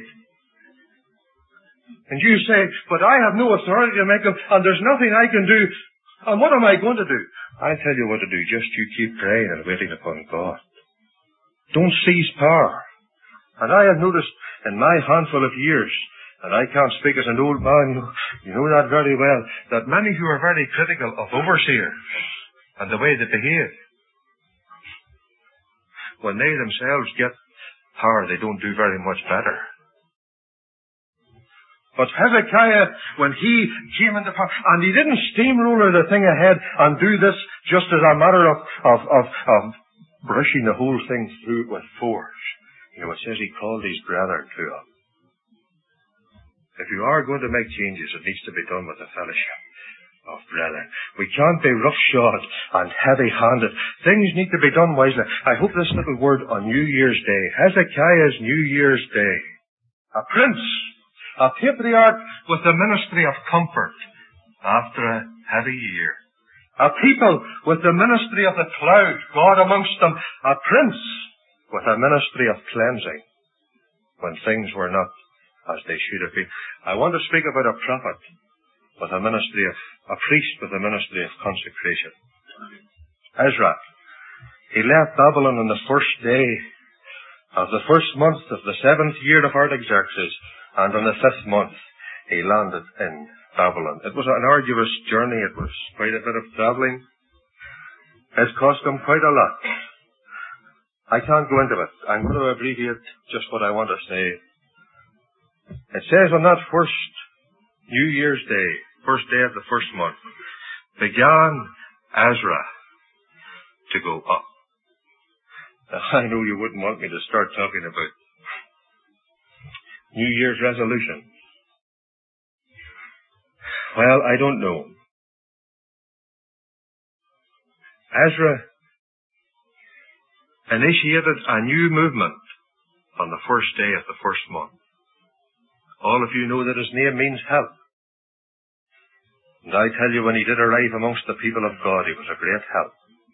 And you say, but I have no authority to make them, and there's nothing I can do. And what am I going to do? I tell you what to do. Just you keep praying and waiting upon God. Don't seize power. And I have noticed in my handful of years, and I can't speak as an old man, you know that very well, that many who are very critical of overseers and the way they behave, when they themselves get power, they don't do very much better. But Hezekiah, when he came into power, and he didn't steamroller the thing ahead and do this just as a matter of, of, of, of brushing the whole thing through with force. You know, it says he called his brethren to him. If you are going to make changes, it needs to be done with a fellowship of brethren. We can't be roughshod and heavy-handed. Things need to be done wisely. I hope this little word on New Year's Day, Hezekiah's New Year's Day, a prince, a patriarch with the ministry of comfort after a heavy year, a people with the ministry of the cloud, God amongst them, a prince with a ministry of cleansing when things were not as they should have been. I want to speak about a prophet with a ministry of, a priest with a ministry of consecration. Ezra. He left Babylon on the first day of the first month of the seventh year of Artaxerxes, and on the fifth month he landed in Babylon. It was an arduous journey. It was quite a bit of travelling. It cost him quite a lot. I can't go into it. I'm going to abbreviate just what I want to say. It says on that first New Year's Day, first day of the first month, began Ezra to go up. I know you wouldn't want me to start talking about New Year's resolution. Well, I don't know. Ezra initiated a new movement on the first day of the first month. All of you know that his name means help. And I tell you, when he did arrive amongst the people of God, he was a great help.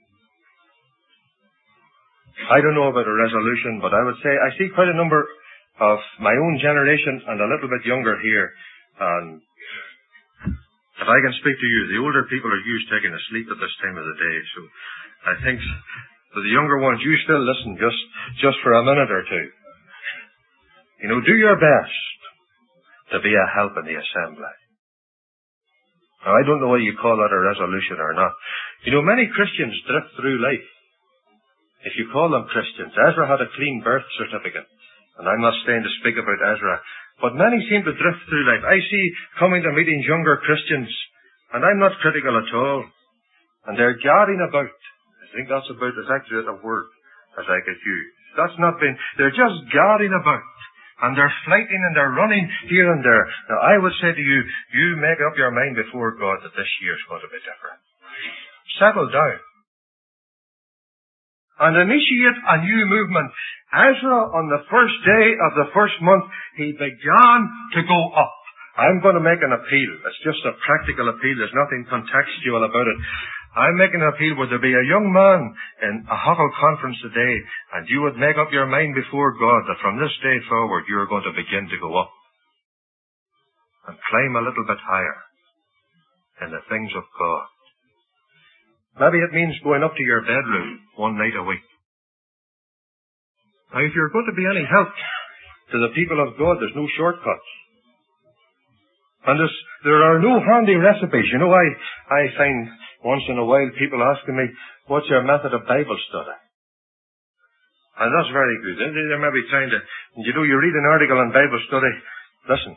I don't know about a resolution, but I would say I see quite a number of my own generation and a little bit younger here. And if I can speak to you, the older people are used taking a sleep at this time of the day. So I think for the younger ones, you still listen just, just for a minute or two. You know, do your best to be a help in the assembly. Now, I don't know whether you call that a resolution or not. You know, many Christians drift through life. If you call them Christians, Ezra had a clean birth certificate. And I'm not staying to speak about Ezra. But many seem to drift through life. I see coming to meetings younger Christians, and I'm not critical at all. And they're gadding about. I think that's about as accurate a word as I could use. That's not been, they're just gadding about. And they're flighting and they're running here and there. Now, I would say to you, you make up your mind before God that this year's going to be different. Settle down. And initiate a new movement. Ezra, on the first day of the first month, he began to go up. I'm going to make an appeal. It's just a practical appeal. There's nothing contextual about it. I'm making an appeal. Would there be a young man in a Huckle conference today, and you would make up your mind before God that from this day forward you're going to begin to go up and climb a little bit higher in the things of God. Maybe it means going up to your bedroom one night a week. Now, if you're going to be any help to the people of God, there's no shortcuts. And there are no handy recipes. You know, I, I find once in a while people asking me, what's your method of Bible study? And that's very good. They, they may be trying to, you know, you read an article on Bible study. Listen,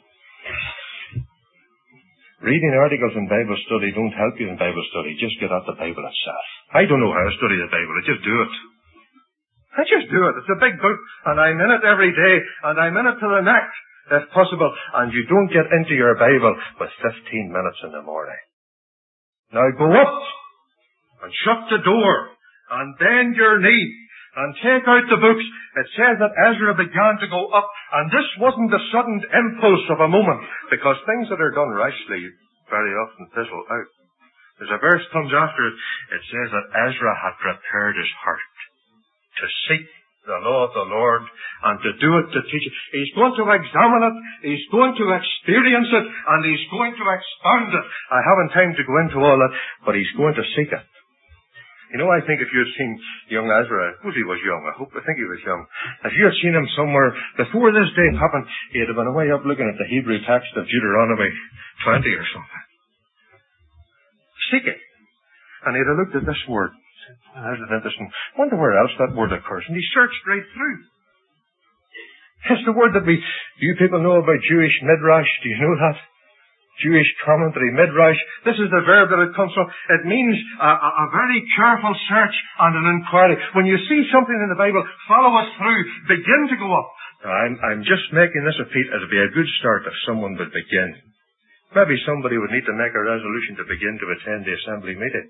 reading articles in Bible study don't help you in Bible study. Just get at the Bible itself. I don't know how to study the Bible. I just do it. I just do it. It's a big book, and I'm in it every day, and I'm in it to the next, if possible. And you don't get into your Bible with fifteen minutes in the morning. Now go up and shut the door and bend your knee and take out the books. It says that Ezra began to go up, and this wasn't the sudden impulse of a moment, because things that are done rashly very often fizzle out. There's a verse comes after it. It says that Ezra had prepared his heart to seek the law of the Lord and to do it, to teach it. He's going to examine it, he's going to experience it, and he's going to expound it. I haven't time to go into all that, but he's going to seek it. You know, I think if you had seen young Ezra, well, he was young, I hope, I think he was young. If you had seen him somewhere before this day happened, he'd have been away up looking at the Hebrew text of Deuteronomy twenty or something. Seek it. And he'd have looked at this word. There's an interesting, wonder where else that word occurs. And he searched right through. It's the word that we, do you people know about Jewish midrash? Do you know that? Jewish commentary, midrash. This is the verb that it comes from. It means a, a, a very careful search and an inquiry. When you see something in the Bible, follow us through. Begin to go up. Now, I'm, I'm just making this appeal. It would be a good start if someone would begin. Maybe somebody would need to make a resolution to begin to attend the assembly meeting.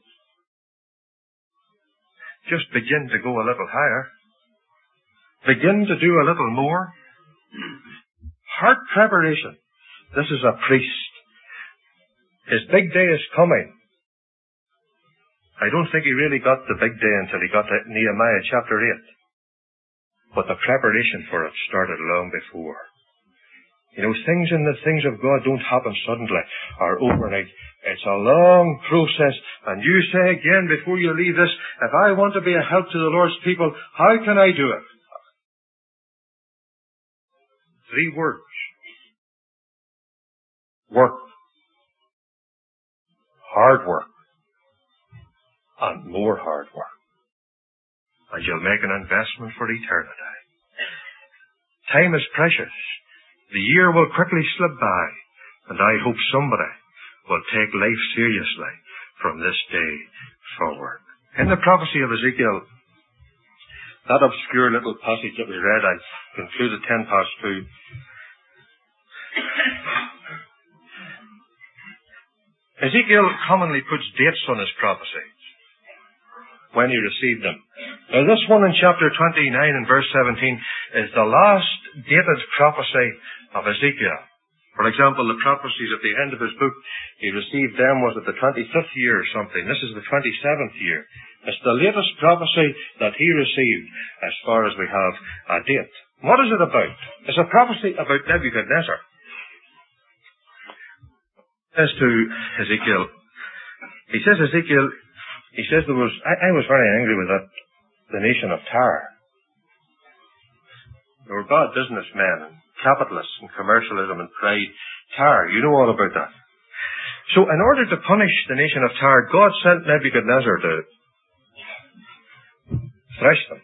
Just begin to go a little higher. Begin to do a little more. Heart preparation. This is a priest. His big day is coming. I don't think he really got the big day until he got to Nehemiah chapter eight. But the preparation for it started long before. You know, things in the things of God don't happen suddenly or overnight. It's a long process. And you say again before you leave this, if I want to be a help to the Lord's people, how can I do it? Three words. Work. Hard work. And more hard work. And you'll make an investment for eternity. Time is precious. The year will quickly slip by, and I hope somebody will take life seriously from this day forward. In the prophecy of Ezekiel, that obscure little passage that we read, I concluded ten past two. Ezekiel commonly puts dates on his prophecies when he received them. Now this one in chapter twenty-nine and verse seventeen is the last dated prophecy of Ezekiel. For example, the prophecies at the end of his book, he received them was at the twenty-fifth year or something. This is the twenty-seventh year. It's the latest prophecy that he received as far as we have a date. What is it about? It's a prophecy about Nebuchadnezzar. As to Ezekiel, he says Ezekiel, he says there was, I, I was very angry with that, the nation of Tyre. They were bad businessmen and capitalists and commercialism and pride. Tyre, you know all about that. So in order to punish the nation of Tyre, God sent Nebuchadnezzar to thresh them.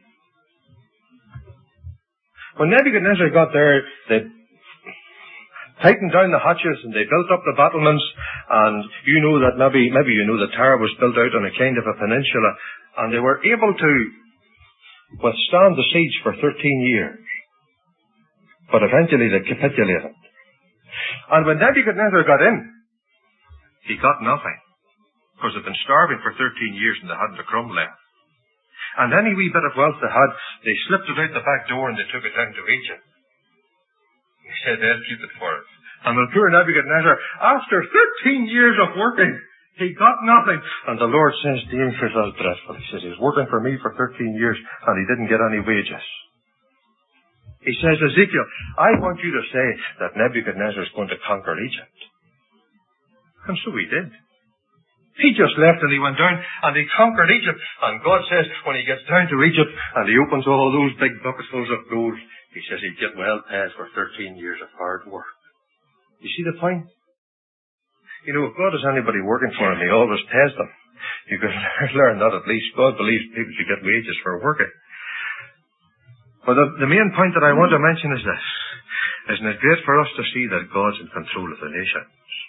When Nebuchadnezzar got there, they tightened down the hatches and they built up the battlements, and you know that maybe, maybe you know that Tyre was built out on a kind of a peninsula, and they were able to withstand the siege for thirteen years. But eventually they capitulated. And when Nebuchadnezzar got in, he got nothing. Because they'd been starving for thirteen years and they hadn't a crumb left. And any wee bit of wealth they had, they slipped it out the back door and they took it down to Egypt. He said they'll keep it for us. And the poor Nebuchadnezzar, after thirteen years of working, he got nothing. And the Lord says to him, "This is dreadful." He says, "He's working for me for thirteen years and he didn't get any wages." He says, "Ezekiel, I want you to say that Nebuchadnezzar is going to conquer Egypt." And so he did. He just left and he went down and he conquered Egypt. And God says when he gets down to Egypt and he opens all those big bucketfuls of gold, he says he'd get well paid for thirteen years of hard work. You see the point? You know, if God has anybody working for him, he always pays them. You could learn that at least. God believes people should get wages for working. But the, the main point that I want to mention is this. Isn't it great for us to see that God's in control of the nations?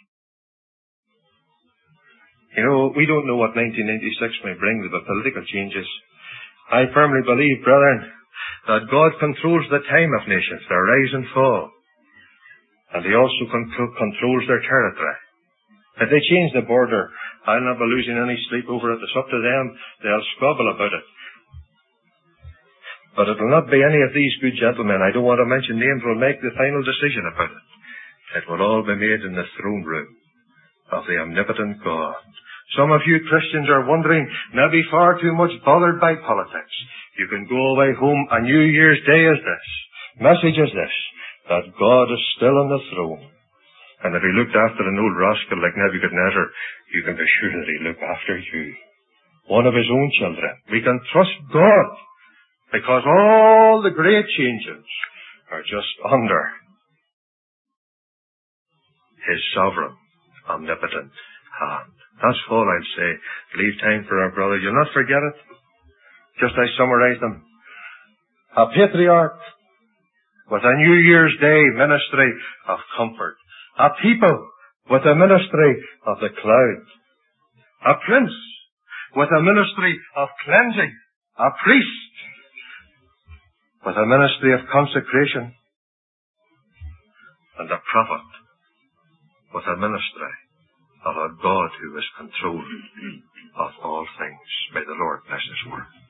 You know, we don't know what nineteen ninety-six may bring with the political changes. I firmly believe, brethren, that God controls the time of nations, their rise and fall. And he also con- controls their territory. If they change the border, I'll not be losing any sleep over it. It's up to them. They'll squabble about it. But it will not be any of these good gentlemen, I don't want to mention names, will make the final decision about it. It will all be made in the throne room of the omnipotent God. Some of you Christians are wondering, maybe far too much bothered by politics. You can go away home, a New Year's Day is this. Message is this, that God is still on the throne. And if he looked after an old rascal like Nebuchadnezzar, you can be sure that he'll look after you. One of his own children. We can trust God, because all the great changes are just under his sovereign, omnipotent hand. That's all I'd say. Leave time for our brother. You'll not forget it. Just I summarize them. A patriarch with a New Year's Day ministry of comfort. A people with a ministry of the cloud. A prince with a ministry of cleansing. A priest with a ministry of consecration. And a prophet with a ministry of a God who is control of all things. May the Lord bless his word.